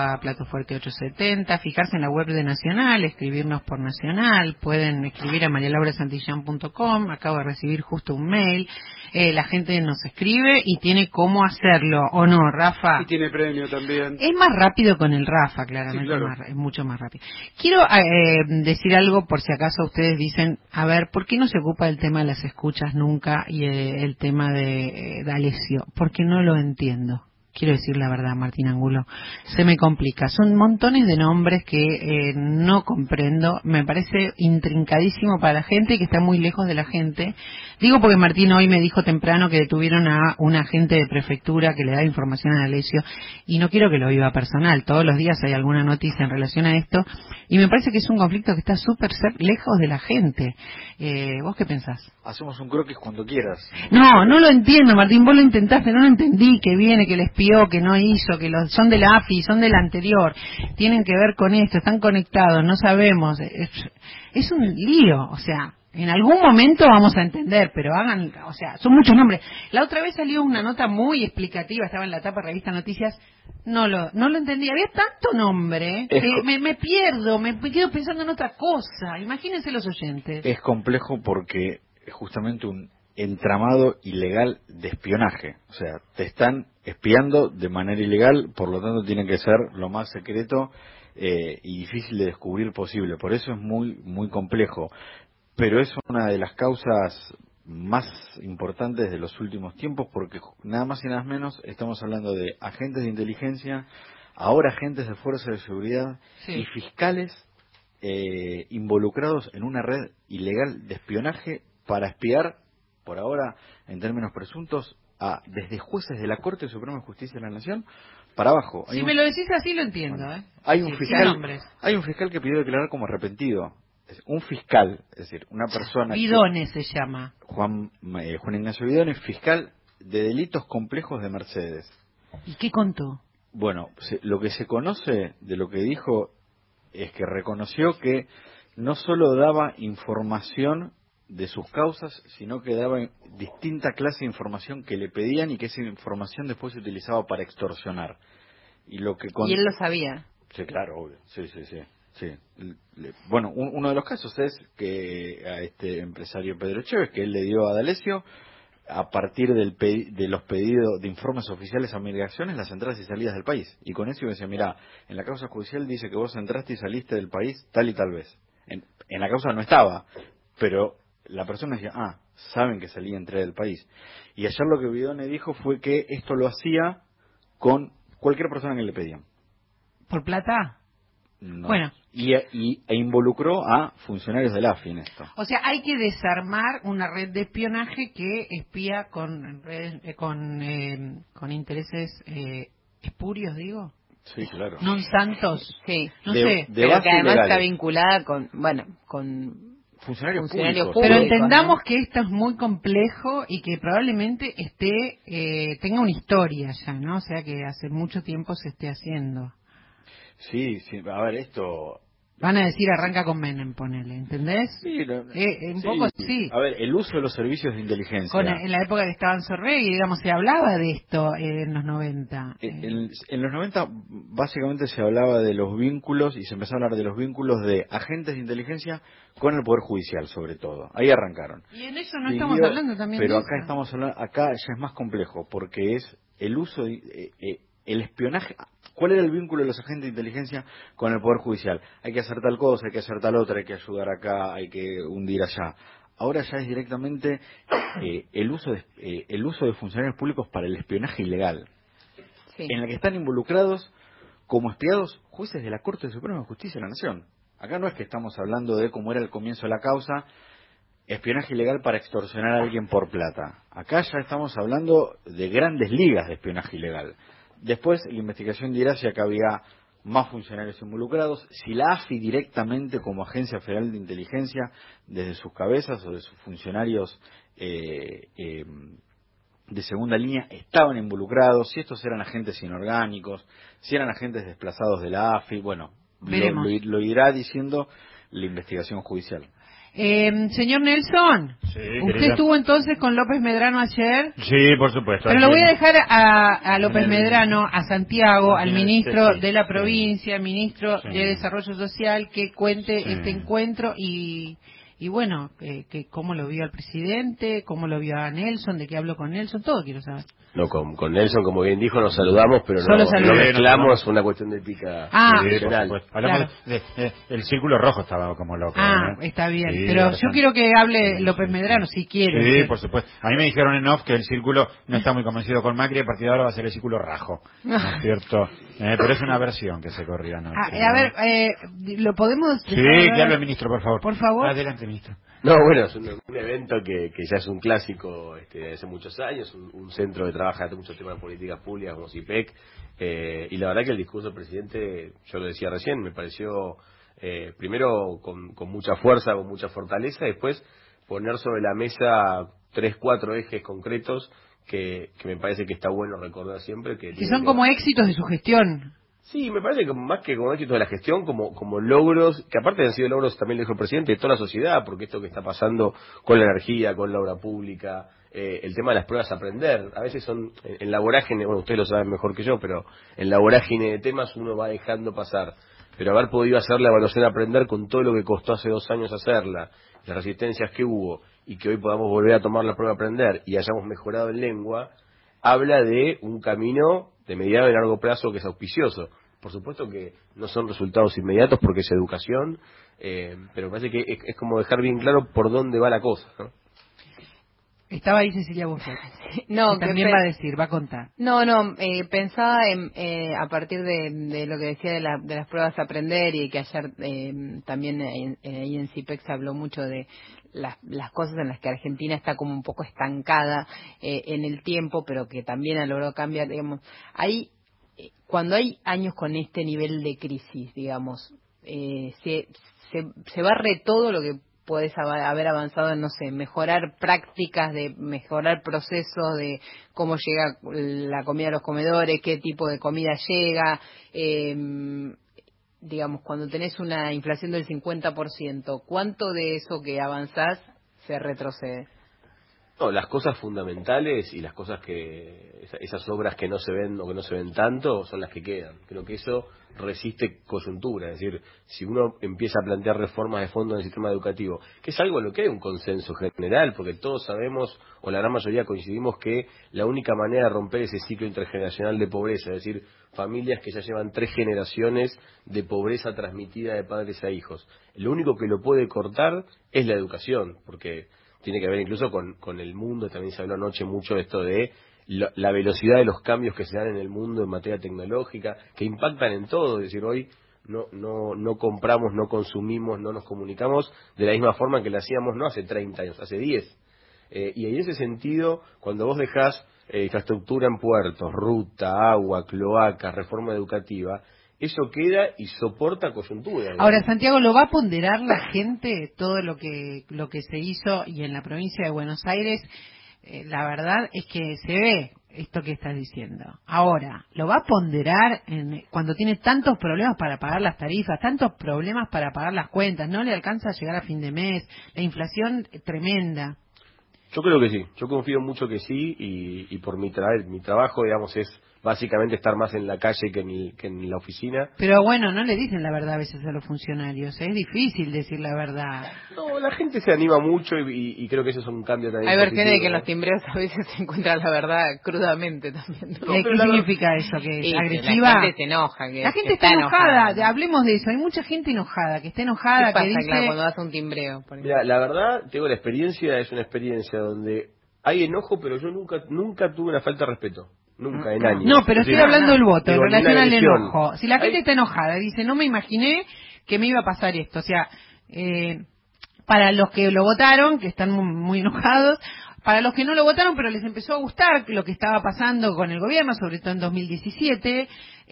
@platofuerte870, fijarse en la web de Nacional, escribirnos por Nacional, pueden escribir a marialaurasantillán.com, acabo de recibir justo un mail, la gente nos escribe y tiene cómo hacerlo, ¿o no, Rafa? Y tiene premio también. Es más rápido con el Rafa, claramente, Sí, claro. es mucho más rápido. Quiero decir algo por si acaso ustedes dicen, a ver, ¿por qué no se ocupa el tema de las escuchas nunca y el tema de D'Alessio? Porque no lo entiendo. Quiero decir la verdad, Martín Angulo, se me complica. Son montones de nombres que no comprendo. Me parece intrincadísimo para la gente y que está muy lejos de la gente. Digo porque Martín hoy me dijo temprano que detuvieron a un agente de prefectura que le da información a D'Alessio y no quiero que lo viva personal. Todos los días hay alguna noticia en relación a esto y me parece que es un conflicto que está súper lejos de la gente. ¿Vos qué pensás? Hacemos un croquis cuando quieras. No lo entiendo, Martín, vos lo intentaste, no lo entendí, que viene, que le espió, que no hizo, que son de la AFI, son del anterior, tienen que ver con esto, están conectados, no sabemos, es un lío, o sea, en algún momento vamos a entender, pero hagan, o sea, son muchos nombres. La otra vez salió una nota muy explicativa, estaba en la tapa de Revista Noticias, no lo entendí, había tanto nombre, me pierdo, me quedo pensando en otra cosa, imagínense los oyentes. Es complejo porque es justamente un entramado ilegal de espionaje, o sea, te están espiando de manera ilegal, por lo tanto tiene que ser lo más secreto y difícil de descubrir posible, por eso es muy complejo, pero es una de las causas más importantes de los últimos tiempos porque nada más y nada menos estamos hablando de agentes de inteligencia, ahora agentes de fuerzas de seguridad y fiscales involucrados en una red ilegal de espionaje para espiar, por ahora, en términos presuntos, desde jueces de la Corte Suprema de Justicia de la Nación para abajo. Si me lo decís así lo entiendo. Bueno, hay un fiscal que pidió declarar como arrepentido. Un fiscal, es decir, una persona... Bidones se llama. Juan Ignacio Bidones, fiscal de delitos complejos de Mercedes. ¿Y qué contó? Bueno, lo que se conoce de lo que dijo es que reconoció que no solo daba información de sus causas, sino que daba distinta clase de información que le pedían y que esa información después se utilizaba para extorsionar. Y él lo sabía. Sí, claro, obvio. Sí. Bueno, uno de los casos es que a este empresario Pedro Chévez, que él le dio a D'Alessio, a partir de los pedidos de informes oficiales a migraciones, las entradas y salidas del país. Y con eso me decía, mira, en la causa judicial dice que vos entraste y saliste del país tal y tal vez. En la causa no estaba, pero la persona decía, saben que salí y entré del país. Y ayer lo que Bidone dijo fue que esto lo hacía con cualquier persona que le pedían. ¿Por plata? No. Bueno. E involucró a funcionarios del AFI en esto. O sea, hay que desarmar una red de espionaje que espía con intereses espurios, digo. Sí, claro. Non santos. Sí. No sé. Pero que además está vinculada con funcionarios públicos. Pero entendamos que esto es muy complejo y que probablemente tenga una historia ya, ¿no? O sea, que hace mucho tiempo se esté haciendo. Sí, a ver, esto... Van a decir arranca con Menem, ponele, ¿entendés? Sí, un poco sí. A ver, el uso de los servicios de inteligencia. En la época que estaba en Sorregui, digamos, se hablaba de esto en los 90. En los 90 básicamente se hablaba de los vínculos y se empezó a hablar de los vínculos de agentes de inteligencia con el Poder Judicial, sobre todo. Ahí arrancaron. Y en eso no estamos hablando también pero de acá eso. estamos hablando, acá ya es más complejo, porque es el uso, el espionaje. ¿Cuál era el vínculo de los agentes de inteligencia con el Poder Judicial? Hay que hacer tal cosa, hay que hacer tal otra, hay que ayudar acá, hay que hundir allá. Ahora ya es directamente el uso de funcionarios públicos para el espionaje ilegal, en la que están involucrados como espiados jueces de la Corte Suprema de Justicia de la Nación. Acá no es que estamos hablando de cómo era el comienzo de la causa, espionaje ilegal para extorsionar a alguien por plata. Acá ya estamos hablando de grandes ligas de espionaje ilegal, Después la investigación dirá si acá había más funcionarios involucrados, si la AFI directamente como Agencia Federal de Inteligencia, desde sus cabezas o de sus funcionarios de segunda línea estaban involucrados, si estos eran agentes inorgánicos, si eran agentes desplazados de la AFI, bueno, lo irá diciendo la investigación judicial. Señor Nelson, Sí, ¿usted querida. estuvo entonces con López Medrano ayer? Sí, por supuesto. Pero lo voy a dejar a López en el- Medrano, a Santiago, al en el- ministro sí, de la sí. provincia, ministro Sí. de Desarrollo Social, que cuente Sí. este encuentro y bueno, que cómo lo vio al presidente, cómo lo vio a Nelson, de qué habló con Nelson, todo quiero saber. No, con Nelson, como bien dijo, nos saludamos, pero Solo no saludamos. mezclamos una cuestión de ética Ah, Sí, por profesional. supuesto. Hablamos el círculo rojo estaba como loco. Ah, ¿eh? está bien, Sí, pero yo bastante. quiero que hable Sí, López sí, Medrano, sí. si quiere. Sí, por supuesto. A mí me dijeron en off que el círculo no está muy convencido con Macri, a partir de ahora va a ser el círculo rajo, ¿no es cierto? Pero es una versión que se corría anoche. A ver, ¿lo podemos...? Sí, dejar hablar? que hable el ministro, por favor. Por favor. Adelante, ministro. No, bueno, es un evento que ya es un clásico de hace muchos años, un centro que trabaja en muchos temas de políticas públicas como CIPEC, y la verdad que el discurso del presidente, yo lo decía recién, me pareció primero con mucha fuerza, con mucha fortaleza, después poner sobre la mesa 3-4 ejes concretos que me parece que está bueno recordar siempre. Que son como éxitos de su gestión. Sí, me parece que más que como éxito de la gestión, como logros, que aparte han sido logros, también lo dijo el presidente, de toda la sociedad, porque esto que está pasando con la energía, con la obra pública, el tema de las pruebas a aprender, a veces son, en la vorágine, bueno, ustedes lo saben mejor que yo, pero en la vorágine de temas uno va dejando pasar. Pero haber podido hacer la evaluación a aprender con todo lo que costó hace 2 años hacerla, las resistencias que hubo, y que hoy podamos volver a tomar la prueba a aprender y hayamos mejorado en lengua, habla de un camino de mediano y largo plazo que es auspicioso. Por supuesto que no son resultados inmediatos porque es educación, pero me parece que es como dejar bien claro por dónde va la cosa, ¿no? Estaba ahí Cecilia Buffet. No, que también va a decir, va a contar. No, pensaba a partir de lo que decía de las pruebas a aprender y que ayer también ahí en CIPEC se habló mucho de las cosas en las que Argentina está como un poco estancada en el tiempo, pero que también ha logrado cambiar, digamos. Cuando hay años con este nivel de crisis, digamos, se barre todo lo que podés haber avanzado en, no sé, mejorar prácticas, de mejorar procesos, de cómo llega la comida a los comedores, qué tipo de comida llega. Digamos, cuando tenés una inflación del 50%, ¿cuánto de eso que avanzás se retrocede? No, las cosas fundamentales y las cosas esas obras que no se ven o que no se ven tanto son las que quedan. Creo que eso resiste coyuntura, es decir, si uno empieza a plantear reformas de fondo en el sistema educativo, que es algo en lo que hay un consenso general, porque todos sabemos, o la gran mayoría coincidimos, que la única manera de romper ese ciclo intergeneracional de pobreza, es decir, familias que ya llevan 3 generaciones de pobreza transmitida de padres a hijos, lo único que lo puede cortar es la educación, porque tiene que ver incluso con el mundo. También se habló anoche mucho de esto de la velocidad de los cambios que se dan en el mundo en materia tecnológica, que impactan en todo. Es decir, hoy no compramos, no consumimos, no nos comunicamos de la misma forma que lo hacíamos no hace 30 años, hace 10. Y en ese sentido, cuando vos dejás infraestructura en puertos, ruta, agua, cloacas, reforma educativa, eso queda y soporta coyuntura. Ahora, Santiago, ¿lo va a ponderar la gente todo lo que se hizo? Y en la provincia de Buenos Aires, la verdad es que se ve esto que estás diciendo. Ahora, ¿lo va a ponderar cuando tiene tantos problemas para pagar las tarifas, tantos problemas para pagar las cuentas? No le alcanza a llegar a fin de mes, la inflación tremenda. Yo creo que sí, yo confío mucho que sí, y por mi trabajo, digamos, es básicamente estar más en la calle que en la oficina. Pero bueno, no le dicen la verdad a veces a los funcionarios, es difícil decir la verdad. No, la gente se anima mucho y creo que eso es un cambio también. Hay positivo, versiones de que en ¿no? los timbreos a veces se encuentra la verdad crudamente también, ¿no? ¿Qué significa eso? ¿Que es agresiva? La gente se enoja. La gente está enojada, hablemos de eso. Hay mucha gente enojada, que está enojada, ¿Qué pasa, que dice... claro, cuando vas a un timbreo? Mira, la verdad, tengo la experiencia, es una experiencia donde hay enojo, pero yo nunca tuve una falta de respeto. Nunca, en años. No, pero estoy hablando del voto, en relación al agresión. enojo. Si la gente está enojada, dice, no me imaginé que me iba a pasar esto. O sea, para los que lo votaron, que están muy enojados, para los que no lo votaron, pero les empezó a gustar lo que estaba pasando con el gobierno, sobre todo en 2017,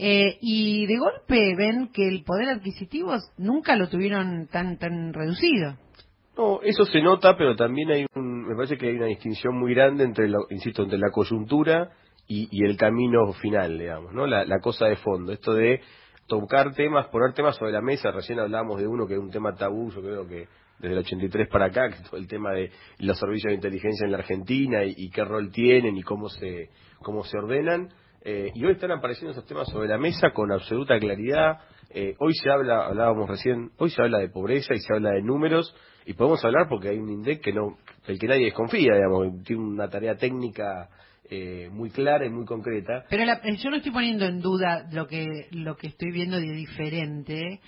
y de golpe ven que el poder adquisitivo nunca lo tuvieron tan reducido. No, eso se nota, pero también me parece que hay una distinción muy grande entre, entre la coyuntura y el camino final, digamos, ¿no? La cosa de fondo, esto de tocar temas, poner temas sobre la mesa. Recién hablábamos de uno que es un tema tabú, yo creo que desde el 83 para acá, que es todo el tema de los servicios de inteligencia en la Argentina y qué rol tienen y cómo se ordenan. Y hoy están apareciendo esos temas sobre la mesa con absoluta claridad. Hoy hablábamos recién, hoy se habla de pobreza y se habla de números, y podemos hablar porque hay un INDEC del que nadie desconfía, digamos, tiene una tarea técnica muy clara y muy concreta. Pero yo no estoy poniendo en duda lo que estoy viendo de diferente,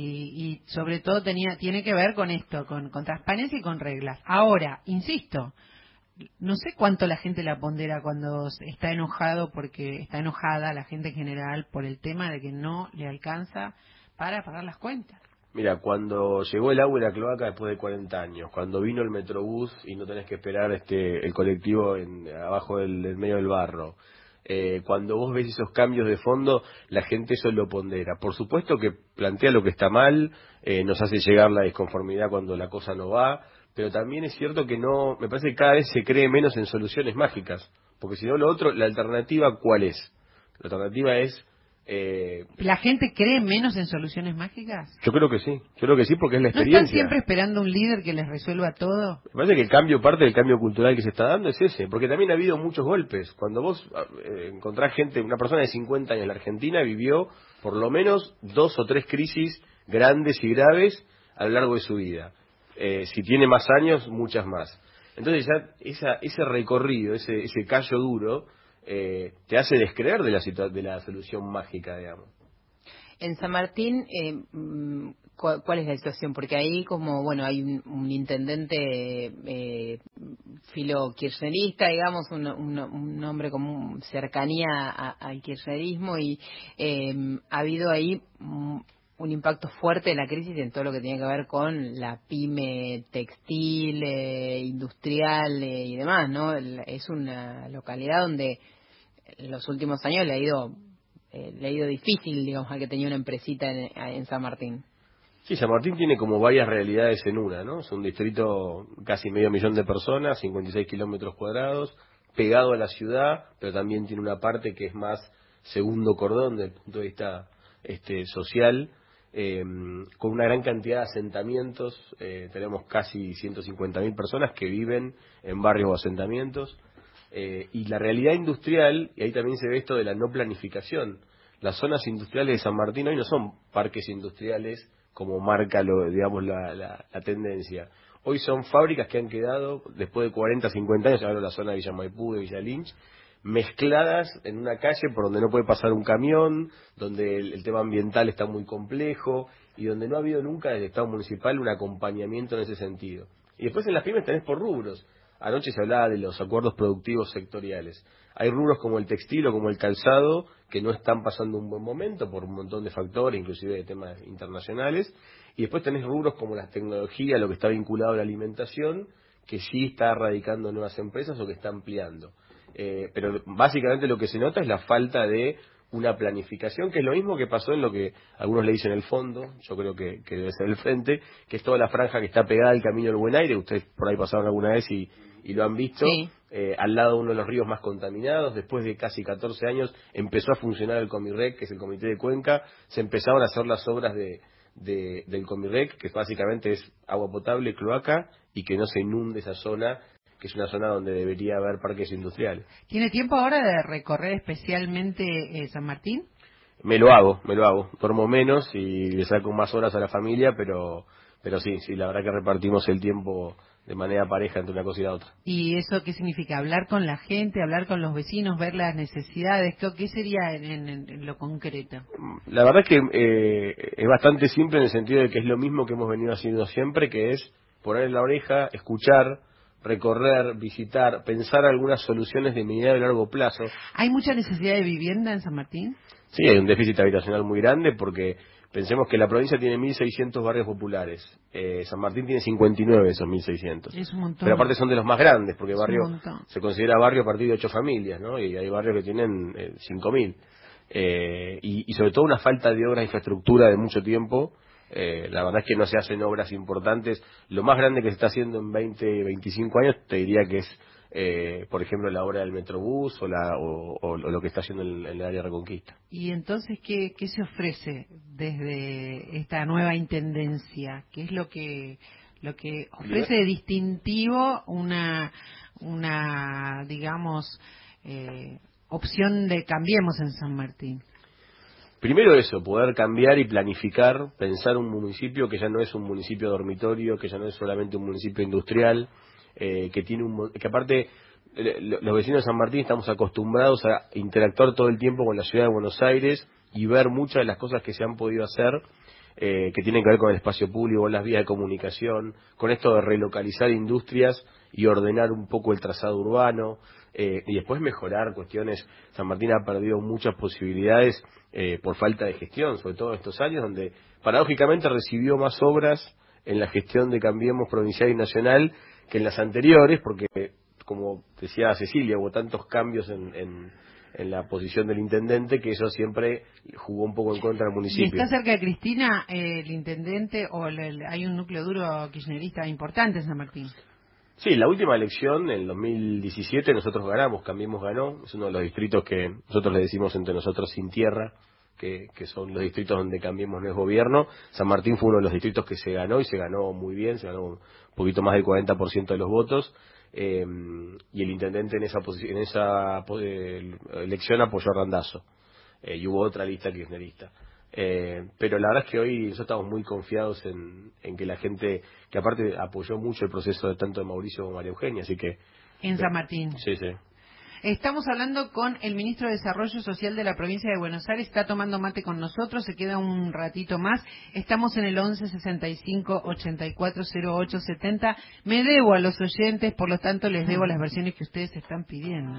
y sobre todo tiene que ver con esto, con transparencia y con reglas. Ahora, insisto, no sé cuánto la gente la pondera cuando está enojado, porque está enojada la gente en general por el tema de que no le alcanza para pagar las cuentas. Mira, cuando llegó el agua y la cloaca después de 40 años, cuando vino el Metrobús y no tenés que esperar el colectivo abajo del medio del barro, cuando vos ves esos cambios de fondo, la gente eso lo pondera. Por supuesto que plantea lo que está mal, nos hace llegar la disconformidad cuando la cosa no va, pero también es cierto que me parece que cada vez se cree menos en soluciones mágicas, porque si no lo otro, la alternativa, ¿cuál es? La alternativa es... ¿La gente cree menos en soluciones mágicas? Yo creo que sí porque es la experiencia. ¿No están siempre esperando un líder que les resuelva todo? Me parece que parte del cambio cultural que se está dando es ese, porque también ha habido muchos golpes. Cuando vos encontrás una persona de 50 años en la Argentina vivió por lo menos 2 o 3 crisis grandes y graves a lo largo de su vida. Si tiene más años, muchas más. Entonces ya ese recorrido, ese callo duro, te hace descreer de la solución mágica, digamos. En San Martín, ¿cuál es la situación? Porque ahí hay un intendente filo kirchnerista, digamos, un hombre con cercanía al kirchnerismo, y ha habido ahí un impacto fuerte de la crisis en todo lo que tiene que ver con la pyme textil, industrial y demás, ¿no? Es una localidad donde en los últimos años le ha ido difícil, digamos, al que tenía una empresita en San Martín. Sí, San Martín tiene como varias realidades en una, ¿no? Es un distrito casi 500.000 de personas, 56 kilómetros cuadrados, pegado a la ciudad, pero también tiene una parte que es más segundo cordón desde el punto de vista social, con una gran cantidad de asentamientos. Tenemos casi 150.000 personas que viven en barrios o asentamientos. Y la realidad industrial, y ahí también se ve esto de la no planificación. Las zonas industriales de San Martín hoy no son parques industriales como marca la tendencia. Hoy son fábricas que han quedado, después de 40, 50 años, hablo de la zona de Villa Maipú, de Villa Lynch, mezcladas en una calle por donde no puede pasar un camión, donde el tema ambiental está muy complejo, y donde no ha habido nunca desde el Estado municipal un acompañamiento en ese sentido. Y después en las pymes tenés por rubros. Anoche se hablaba de los acuerdos productivos sectoriales. Hay rubros como el textil o como el calzado que no están pasando un buen momento por un montón de factores, inclusive de temas internacionales. Y después tenés rubros como la tecnología, lo que está vinculado a la alimentación, que sí está radicando nuevas empresas o que está ampliando. Pero básicamente lo que se nota es la falta de una planificación, que es lo mismo que pasó en lo que algunos le dicen el fondo, yo creo que debe ser el frente, que es toda la franja que está pegada al Camino del Buen Aire. Ustedes por ahí pasaron alguna vez y lo han visto, sí. Al lado de uno de los ríos más contaminados. Después de casi 14 años empezó a funcionar el Comirrec, que es el Comité de Cuenca. Se empezaron a hacer las obras del Comirrec, que básicamente es agua potable, cloaca, y que no se inunde esa zona, que es una zona donde debería haber parques industriales. ¿Tiene tiempo ahora de recorrer especialmente San Martín? Me lo hago. Duermo menos y le saco más horas a la familia, pero sí, la verdad que repartimos el tiempo de manera pareja entre una cosa y la otra. ¿Y eso qué significa? ¿Hablar con la gente, hablar con los vecinos, ver las necesidades? ¿Qué sería en lo concreto? La verdad es que es bastante simple, en el sentido de que es lo mismo que hemos venido haciendo siempre, que es poner en la oreja, escuchar, recorrer, visitar, pensar algunas soluciones de mediano y largo plazo. ¿Hay mucha necesidad de vivienda en San Martín? Sí, hay un déficit habitacional muy grande, porque Pensemos que la provincia tiene 1.600 barrios populares. San Martín tiene 59 de esos 1.600. Es un montón. Pero aparte son de los más grandes, porque Es barrio un montón. se considera barrio a partir de 8 familias, ¿no? Y hay barrios que tienen 5.000. Y sobre todo una falta de obras de infraestructura de mucho tiempo. La verdad es que no se hacen obras importantes. Lo más grande que se está haciendo en 20, 25 años, te diría que es, por ejemplo, la obra del Metrobús o lo que está haciendo en el área Reconquista. Y entonces, ¿qué se ofrece desde esta nueva intendencia? ¿Qué es lo que ofrece de distintivo una digamos, opción de Cambiemos en San Martín? Primero eso, poder cambiar y planificar, pensar un municipio que ya no es un municipio dormitorio, que ya no es solamente un municipio industrial, que aparte los vecinos de San Martín estamos acostumbrados a interactuar todo el tiempo con la ciudad de Buenos Aires y ver muchas de las cosas que se han podido hacer, que tienen que ver con el espacio público, con las vías de comunicación, con esto de relocalizar industrias y ordenar un poco el trazado urbano, y después mejorar cuestiones. San Martín ha perdido muchas posibilidades por falta de gestión, sobre todo en estos años, donde paradójicamente recibió más obras en la gestión de Cambiemos provincial y nacional que en las anteriores, porque, como decía Cecilia, hubo tantos cambios en la posición del intendente que eso siempre jugó un poco en contra del municipio. ¿Y está cerca de Cristina el intendente o hay un núcleo duro kirchnerista importante en San Martín? Sí, la última elección, en 2017, nosotros ganamos, Cambiemos ganó, es uno de los distritos que nosotros le decimos entre nosotros sin tierra, que son los distritos donde Cambiemos no es gobierno. San Martín fue uno de los distritos que se ganó, y se ganó muy bien, se ganó un poquito más del 40% de los votos, y el intendente en esa elección apoyó a Randazzo, y hubo otra lista kirchnerista. Pero la verdad es que hoy nosotros estamos muy confiados en que la gente, que aparte apoyó mucho el proceso de tanto de Mauricio como María Eugenia, así que... En San Martín. Sí, sí. Estamos hablando con el ministro de Desarrollo Social de la provincia de Buenos Aires, está tomando mate con nosotros, se queda un ratito más. Estamos en el 11 65 84 08 70. Me debo a los oyentes, por lo tanto les debo las versiones que ustedes están pidiendo.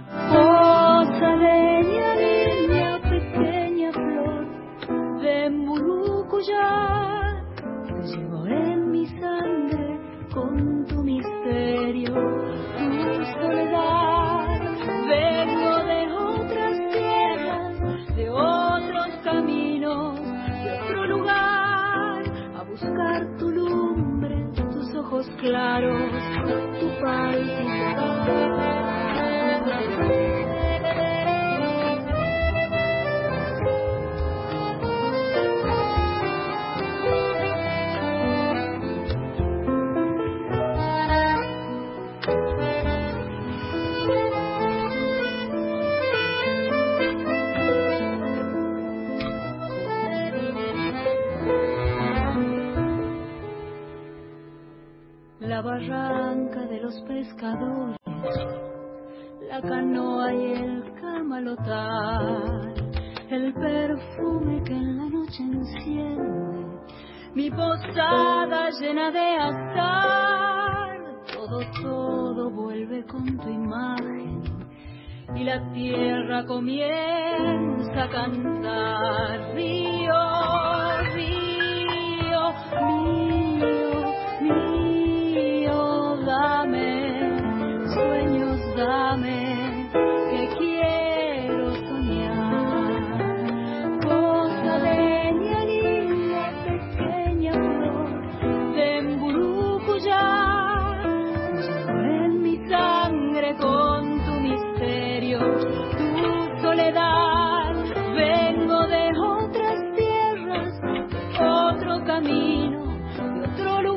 Leña, niña, pequeña flor de Murucuyá, te llevo en mi sangre con tu misterio, tu soledad. Vengo de otras tierras, de otros caminos, de otro lugar, a buscar tu lumbre, tus ojos claros, tu palpitar. La barranca de los pescadores, la canoa y el camalotar, el perfume que en la noche enciende mi posada llena de azar. Todo vuelve con tu imagen y la tierra comienza a cantar. Río, río mío, dame sueños, dame, que quiero soñar. Posadeña, linda, pequeña flor de Mburucuyá, llevo en mi sangre con tu misterio, tu soledad. Vengo de otras tierras, de otro camino, de otro lugar,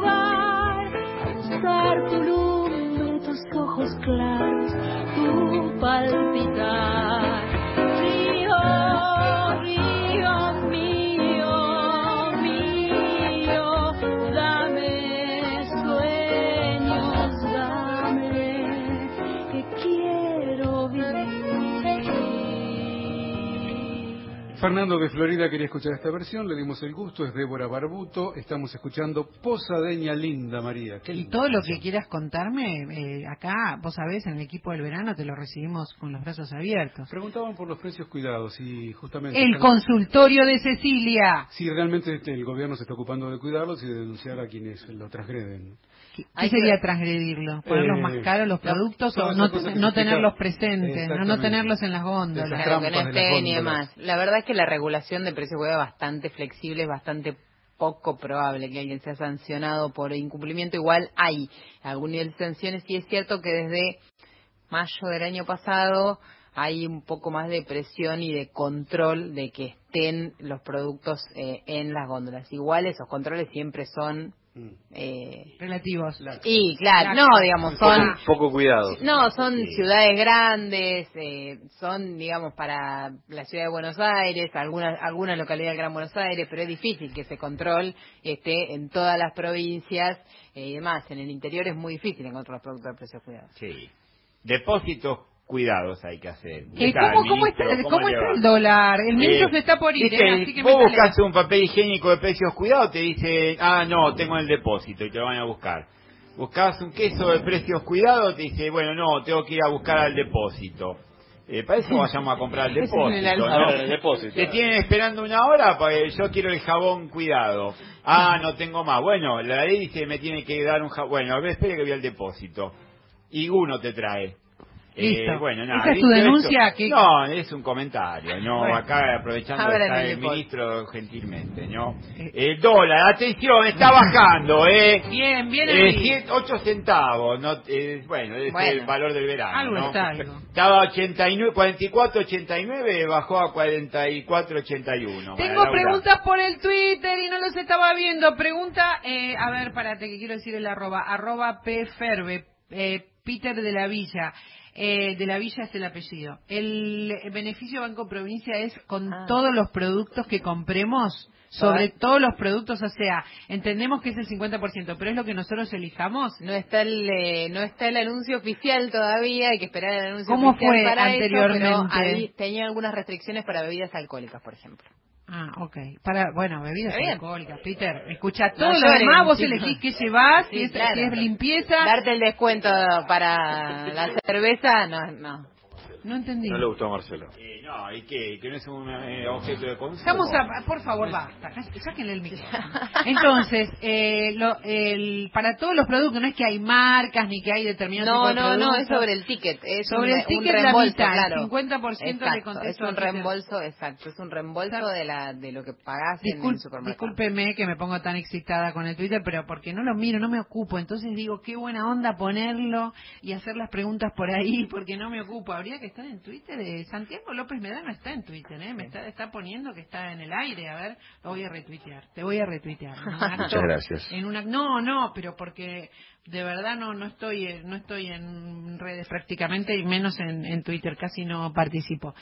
Fernando de Florida quería escuchar esta versión, le dimos el gusto, es Débora Barbuto, estamos escuchando Posadeña Linda, María. Qué Y linda todo lo canción. que quieras contarme, acá, vos sabés, en el equipo del verano te lo recibimos con los brazos abiertos. Preguntaban por los precios cuidados y justamente... El consultorio de Cecilia. Si realmente el gobierno se está ocupando de cuidarlos y de denunciar a quienes lo transgreden. ¿Qué sería transgredirlo? ¿Ponerlos más caros los productos o no tenerlos presentes, no tenerlos en las góndolas? Claro, que no estén y demás. La verdad es que la regulación de precios es bastante flexible, es bastante poco probable que alguien sea sancionado por incumplimiento. Igual hay algún nivel de sanciones y es cierto que desde mayo del año pasado hay un poco más de presión y de control de que estén los productos en las góndolas. Igual esos controles siempre son... relativos. Y claro, no, digamos, son... Poco cuidado. No, son ciudades grandes, son, digamos, para la ciudad de Buenos Aires, algunas localidades del Gran Buenos Aires, pero es difícil que ese control esté en todas las provincias y demás. En el interior es muy difícil encontrar los productos de precios cuidados. Sí. Depósitos cuidados hay que hacer. ¿Cómo está el dólar? El ministro se está por ir, así que vos buscas un papel higiénico de precios cuidados, te dice, no, tengo el depósito, y te lo van a buscar. Buscas un queso de precios cuidados, te dice, bueno, no, tengo que ir a buscar al depósito. Para eso vayamos a comprar el depósito, ¿no? El depósito. Te tienen esperando una hora, pues yo quiero el jabón cuidado. No tengo más. Bueno, la ley dice, me tiene que dar un jabón. Bueno, a ver, espere que voy al depósito. Y uno te trae. Listo. Bueno, nada, ¿Esa es tu denuncia? No, es un comentario, no, bueno, acá aprovechando ahora está en el el ministro gentilmente, ¿no? El dólar, atención, está bajando, Bien, bien. 8 centavos, no, bueno, es el valor del verano, algo ¿no? está algo. Estaba 44.89, bajó a 44.81. Tengo preguntas por el Twitter y no los estaba viendo. Pregunta, a ver, párate que quiero decir el arroba pferbe, Peter de la Villa. De la Villa es el apellido. El beneficio Banco Provincia es con todos los productos que compremos, sobre todos los productos, o sea, entendemos que es el 50%, pero es lo que nosotros elijamos. No está el anuncio oficial todavía, hay que esperar el anuncio ¿Cómo oficial fue para anteriormente? Eso, pero ahí tenía algunas restricciones para bebidas alcohólicas, por ejemplo. Ok. Bebidas alcohólicas, Peter. Escucha, No todo lo lloren, demás vos chicos. elegís qué llevás, Sí, si es claro. limpieza. Darte el descuento para la cerveza, no. No entendí. No le gustó a Marcelo. No, ¿y qué? Que no es un objeto de consumo. Por favor, basta. Sáquenle el micrófono. Entonces, para todos los productos, no es que hay marcas ni que hay determinados tipos de productos. No, es sobre el ticket. Es sobre el ticket un reembolso, la mitad, claro. el 50% exacto, le contesto. es un reembolso, exacto. Es un reembolso de lo que pagás en el supermercado. Discúlpeme que me pongo tan excitada con el Twitter, pero porque no lo miro, no me ocupo. Entonces digo, qué buena onda ponerlo y hacer las preguntas por ahí, porque no me ocupo. Habría que estar en Twitter. Santiago López Medrano está en Twitter, me está poniendo que está en el aire. A ver, lo voy a retuitear. Te voy a retuitear. Muchas gracias. No, pero porque de verdad no estoy en redes prácticamente, y menos en Twitter, casi no participo.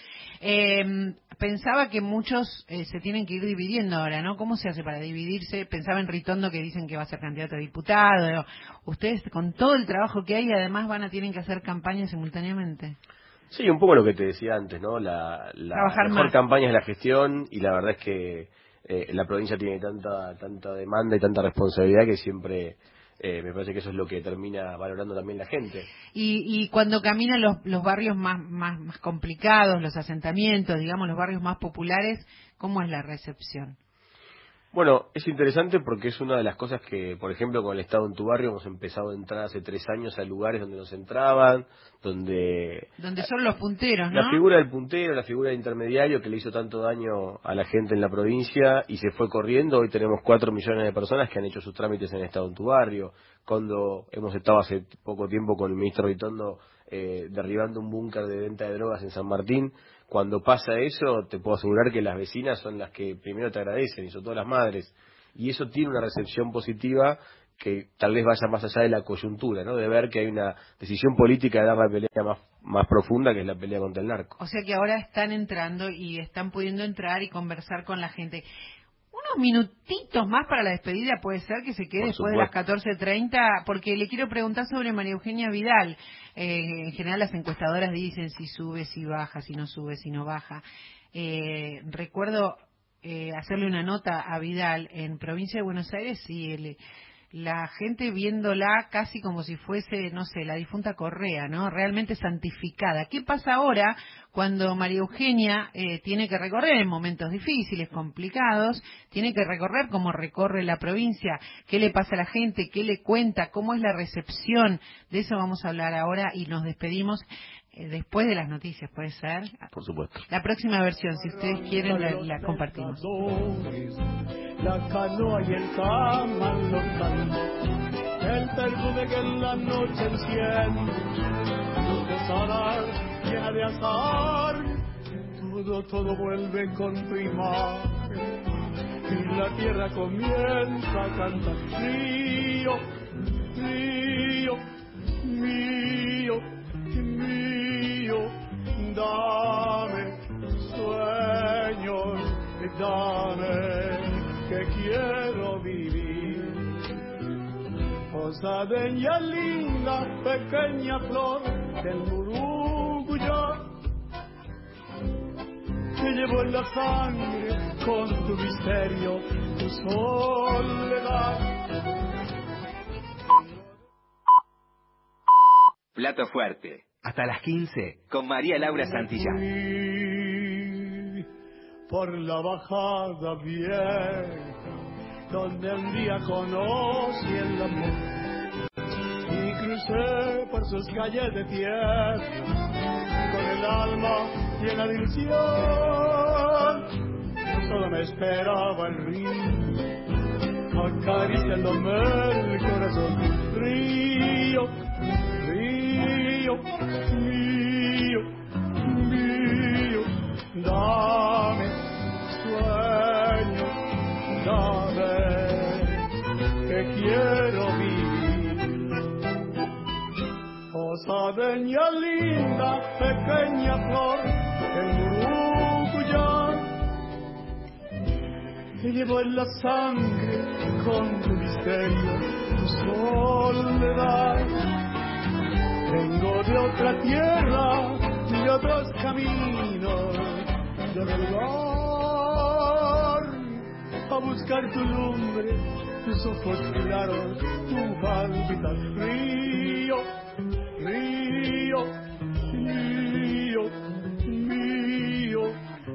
Pensaba que muchos se tienen que ir dividiendo ahora, ¿no? ¿Cómo se hace para dividirse? Pensaba en Ritondo, que dicen que va a ser candidato a diputado. Ustedes, con todo el trabajo que hay, además tienen que hacer campañas simultáneamente. Sí, un poco lo que te decía antes, ¿no? La mejor más. campaña es la gestión, y la verdad es que la provincia tiene tanta demanda y tanta responsabilidad que siempre me parece que eso es lo que termina valorando también la gente. Y cuando caminan los barrios más complicados, los asentamientos, digamos, los barrios más populares, ¿cómo es la recepción? Bueno, es interesante porque es una de las cosas que, por ejemplo, con el Estado en tu barrio hemos empezado a entrar hace 3 años a lugares donde nos entraban, donde son los punteros, ¿no? La figura del puntero, la figura del intermediario que le hizo tanto daño a la gente en la provincia y se fue corriendo. Hoy tenemos 4 millones de personas que han hecho sus trámites en el Estado en tu barrio. Cuando hemos estado hace poco tiempo con el ministro Ritondo derribando un búnker de venta de drogas en San Martín. Cuando pasa eso, te puedo asegurar que las vecinas son las que primero te agradecen, y sobre todo las madres. Y eso tiene una recepción positiva que tal vez vaya más allá de la coyuntura, ¿no? De ver que hay una decisión política de dar la pelea más profunda, que es la pelea contra el narco. O sea que ahora están entrando y están pudiendo entrar y conversar con la gente. Unos minutitos más para la despedida, puede ser que se quede después de las 14:30, porque le quiero preguntar sobre María Eugenia Vidal. En general las encuestadoras dicen si sube, si baja, si no sube, si no baja. recuerdo hacerle una nota a Vidal en Provincia de Buenos Aires y la gente viéndola casi como si fuese, no sé, la difunta Correa, ¿no? Realmente santificada. ¿Qué pasa ahora cuando María Eugenia tiene que recorrer en momentos difíciles, complicados, tiene que recorrer como recorre la provincia? ¿Qué le pasa a la gente? ¿Qué le cuenta? ¿Cómo es la recepción? De eso vamos a hablar ahora y nos despedimos después de las noticias, ¿puede ser? Por supuesto. La próxima versión, si ustedes quieren, la compartimos. La canoa y el camalotán, el perfume que en la noche enciende, luz de salar llena de azar, todo vuelve con tu imagen, y la tierra comienza a cantar. Río, río, mío, mío, dame sueños, dame que quiero vivir. Osadeña linda, pequeña flor del Muruguyá, te llevo en la sangre con tu misterio, tu soledad. Plato Fuerte, hasta las 15, con María Laura Santillán. Por la bajada vieja, donde un día conocí el amor, y crucé por sus calles de tierra, con el alma llena de ilusión. Solo me esperaba el río, acariciándome el corazón. Río, río, mío, mío, dame sueño, dame que quiero vivir. Osadeña linda, pequeña flor en Muruguyá, te llevo en la sangre con tu misterio, tu soledad. Vengo de otra tierra, de otros caminos, de verdad, a buscar tu lumbre, tus ojos claros, tu palpitar. Río, río, mío, mío,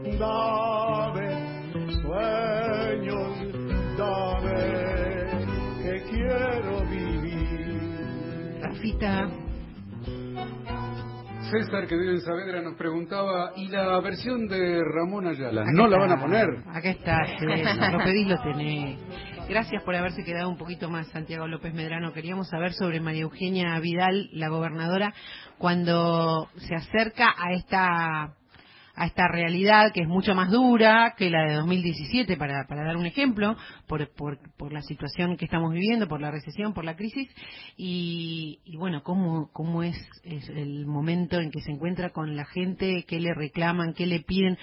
dame sueños, dame que quiero vivir. Rafita. César, que vive en Saavedra, nos preguntaba, ¿y la versión de Ramón Ayala? ¿No la van a poner? Acá está, lo pedís, lo tenés. Gracias por haberse quedado un poquito más, Santiago López Medrano. Queríamos saber sobre María Eugenia Vidal, la gobernadora, cuando se acerca a esta realidad que es mucho más dura que la de 2017, para dar un ejemplo, por la situación que estamos viviendo, por la recesión, por la crisis, y bueno, cómo es el momento en que se encuentra con la gente, qué le reclaman, qué le piden,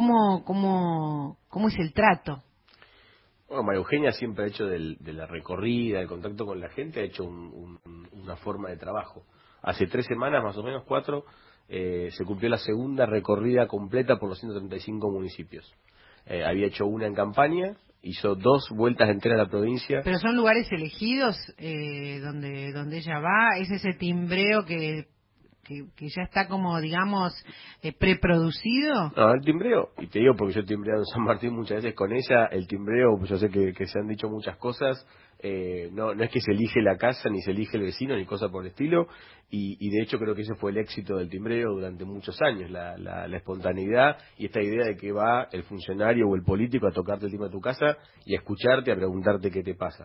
cómo es el trato. Bueno, María Eugenia siempre ha hecho de la recorrida, del contacto con la gente, ha hecho una forma de trabajo. Hace 3 semanas, más o menos 4, se cumplió la segunda recorrida completa por los 135 municipios. Había hecho una en campaña, hizo 2 vueltas enteras a la provincia. ¿Pero son lugares elegidos donde ella va? ¿Es ese timbreo que ya está como, digamos, preproducido? No, el timbreo, y te digo porque yo he timbreado en San Martín muchas veces con ella, el timbreo, pues yo sé que se han dicho muchas cosas, no es que se elige la casa, ni se elige el vecino, ni cosa por el estilo, y de hecho creo que ese fue el éxito del timbreo durante muchos años, la espontaneidad y esta idea de que va el funcionario o el político a tocarte el timbre de tu casa y a escucharte, a preguntarte qué te pasa.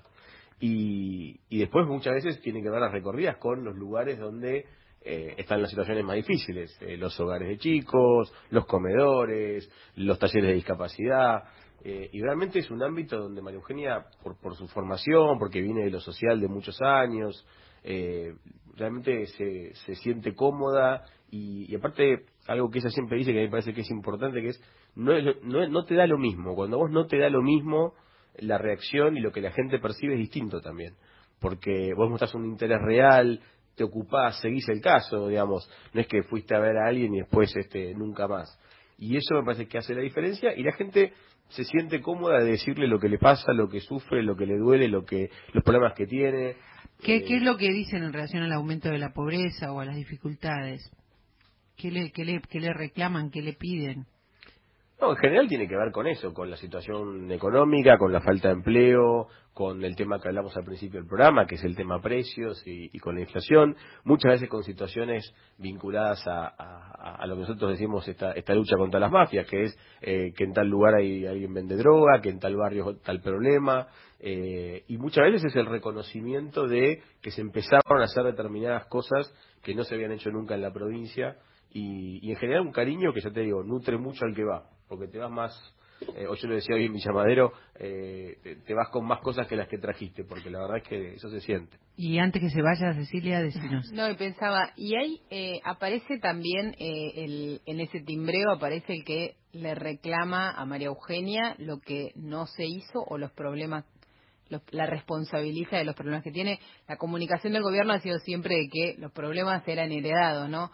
Y después muchas veces tienen que ver las recorridas con los lugares donde están las situaciones más difíciles, los hogares de chicos, los comedores, los talleres de discapacidad, y realmente es un ámbito donde María Eugenia, por su formación, porque viene de lo social de muchos años, realmente se siente cómoda, y aparte, algo que ella siempre dice que a mí me parece que es importante, que es no te da lo mismo, cuando a vos no te da lo mismo, la reacción y lo que la gente percibe es distinto también, porque vos mostrás un interés real, te ocupás, seguís el caso, digamos, no es que fuiste a ver a alguien y después nunca más. Y eso me parece que hace la diferencia, y la gente se siente cómoda de decirle lo que le pasa, lo que sufre, lo que le duele, los problemas que tiene. ¿Qué es lo que dicen en relación al aumento de la pobreza o a las dificultades? ¿Qué le reclaman, qué le piden? No, en general tiene que ver con eso, con la situación económica, con la falta de empleo, con el tema que hablamos al principio del programa, que es el tema precios y con la inflación, muchas veces con situaciones vinculadas a lo que nosotros decimos esta lucha contra las mafias, que es que en tal lugar alguien vende droga, que en tal barrio tal problema, y muchas veces es el reconocimiento de que se empezaron a hacer determinadas cosas que no se habían hecho nunca en la provincia, y en general un cariño que, ya te digo, nutre mucho al que va, porque te vas más, o yo lo decía hoy en mi llamadero, te vas con más cosas que las que trajiste, porque la verdad es que eso se siente. Y antes que se vaya, Cecilia, decinos. No, y pensaba, y ahí aparece también, en ese timbreo aparece el que le reclama a María Eugenia lo que no se hizo o los problemas, la responsabiliza de los problemas que tiene. La comunicación del gobierno ha sido siempre de que los problemas eran heredados, ¿no?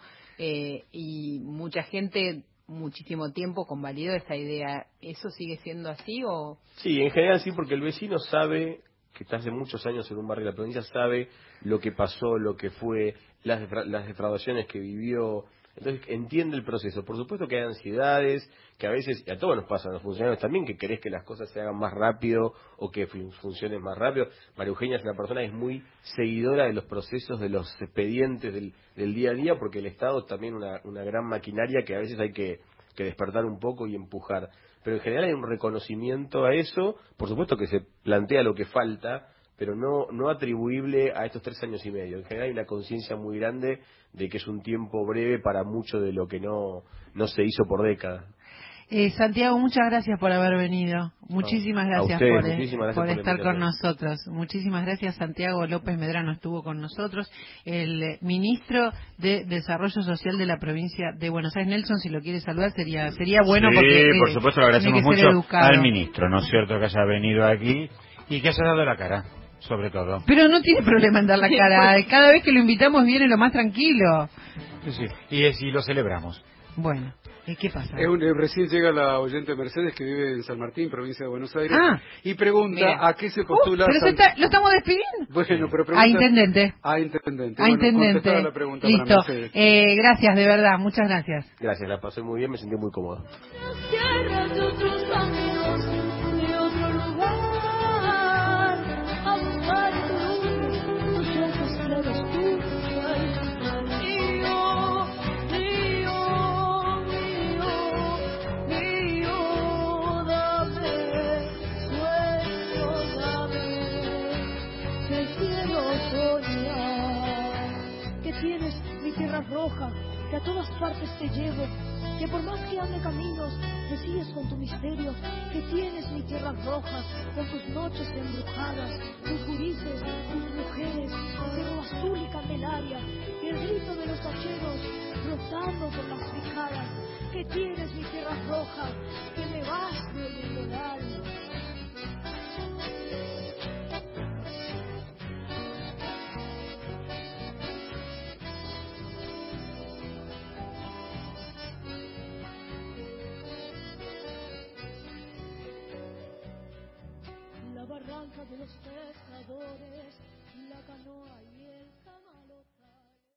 Y mucha gente muchísimo tiempo convalidó esa idea. ¿Eso sigue siendo así o...? Sí, en general sí, porque el vecino sabe, que está hace muchos años en un barrio de la provincia, sabe lo que pasó, lo que fue, las defraudaciones que vivió, entonces entiende el proceso. Por supuesto que hay ansiedades, que a veces, y a todos nos pasa, a los funcionarios también, que querés que las cosas se hagan más rápido o que funcionen más rápido. María Eugenia es una persona que es muy seguidora de los procesos, de los expedientes del día a día, porque el Estado es también una gran maquinaria que a veces hay que despertar un poco y empujar. Pero en general hay un reconocimiento a eso, por supuesto que se plantea lo que falta, pero no atribuible a estos 3 años y medio. En general hay una conciencia muy grande de que es un tiempo breve para mucho de lo que no se hizo por décadas. Santiago, muchas gracias por haber venido. Muchísimas gracias por estar con nosotros. Muchísimas gracias. Santiago López Medrano estuvo con nosotros, el ministro de Desarrollo Social de la provincia de Buenos Aires. Nelson, si lo quiere saludar, sería bueno, sí, porque por supuesto, le agradecemos mucho educado al ministro, ¿no es cierto?, que haya venido aquí y que haya dado la cara, sobre todo. Pero no tiene problema en dar la cara. Cada vez que lo invitamos viene lo más tranquilo. Sí, y lo celebramos. Bueno, ¿qué pasa? Recién llega la oyente Mercedes, que vive en San Martín, provincia de Buenos Aires, y pregunta, mira, ¿a qué se postula? Pero lo estamos despidiendo. Bueno, pero pregunta... A intendente. A intendente. A intendente. Contestada la pregunta. Listo. Para Mercedes. Gracias, de verdad. Muchas gracias. Gracias, la pasé muy bien, me sentí muy cómodo. Tierras de otros caminos, de otro lugar, a buscar tus ojos claros tuyos, mío, dame, sueño, dame, que quiero soñar, que tienes mi tierra roja, que a todas partes te llevo, que por más que ande caminos, me sigues con tu misterio, que tienes mi tierra roja, con tus noches embrujadas, tus gurises, tus mujeres, cerro azul y candelaria, y el grito de los hacheros rotando por las fijadas, que tienes mi tierra roja, que me vas de el alma. La barranca de los pescadores.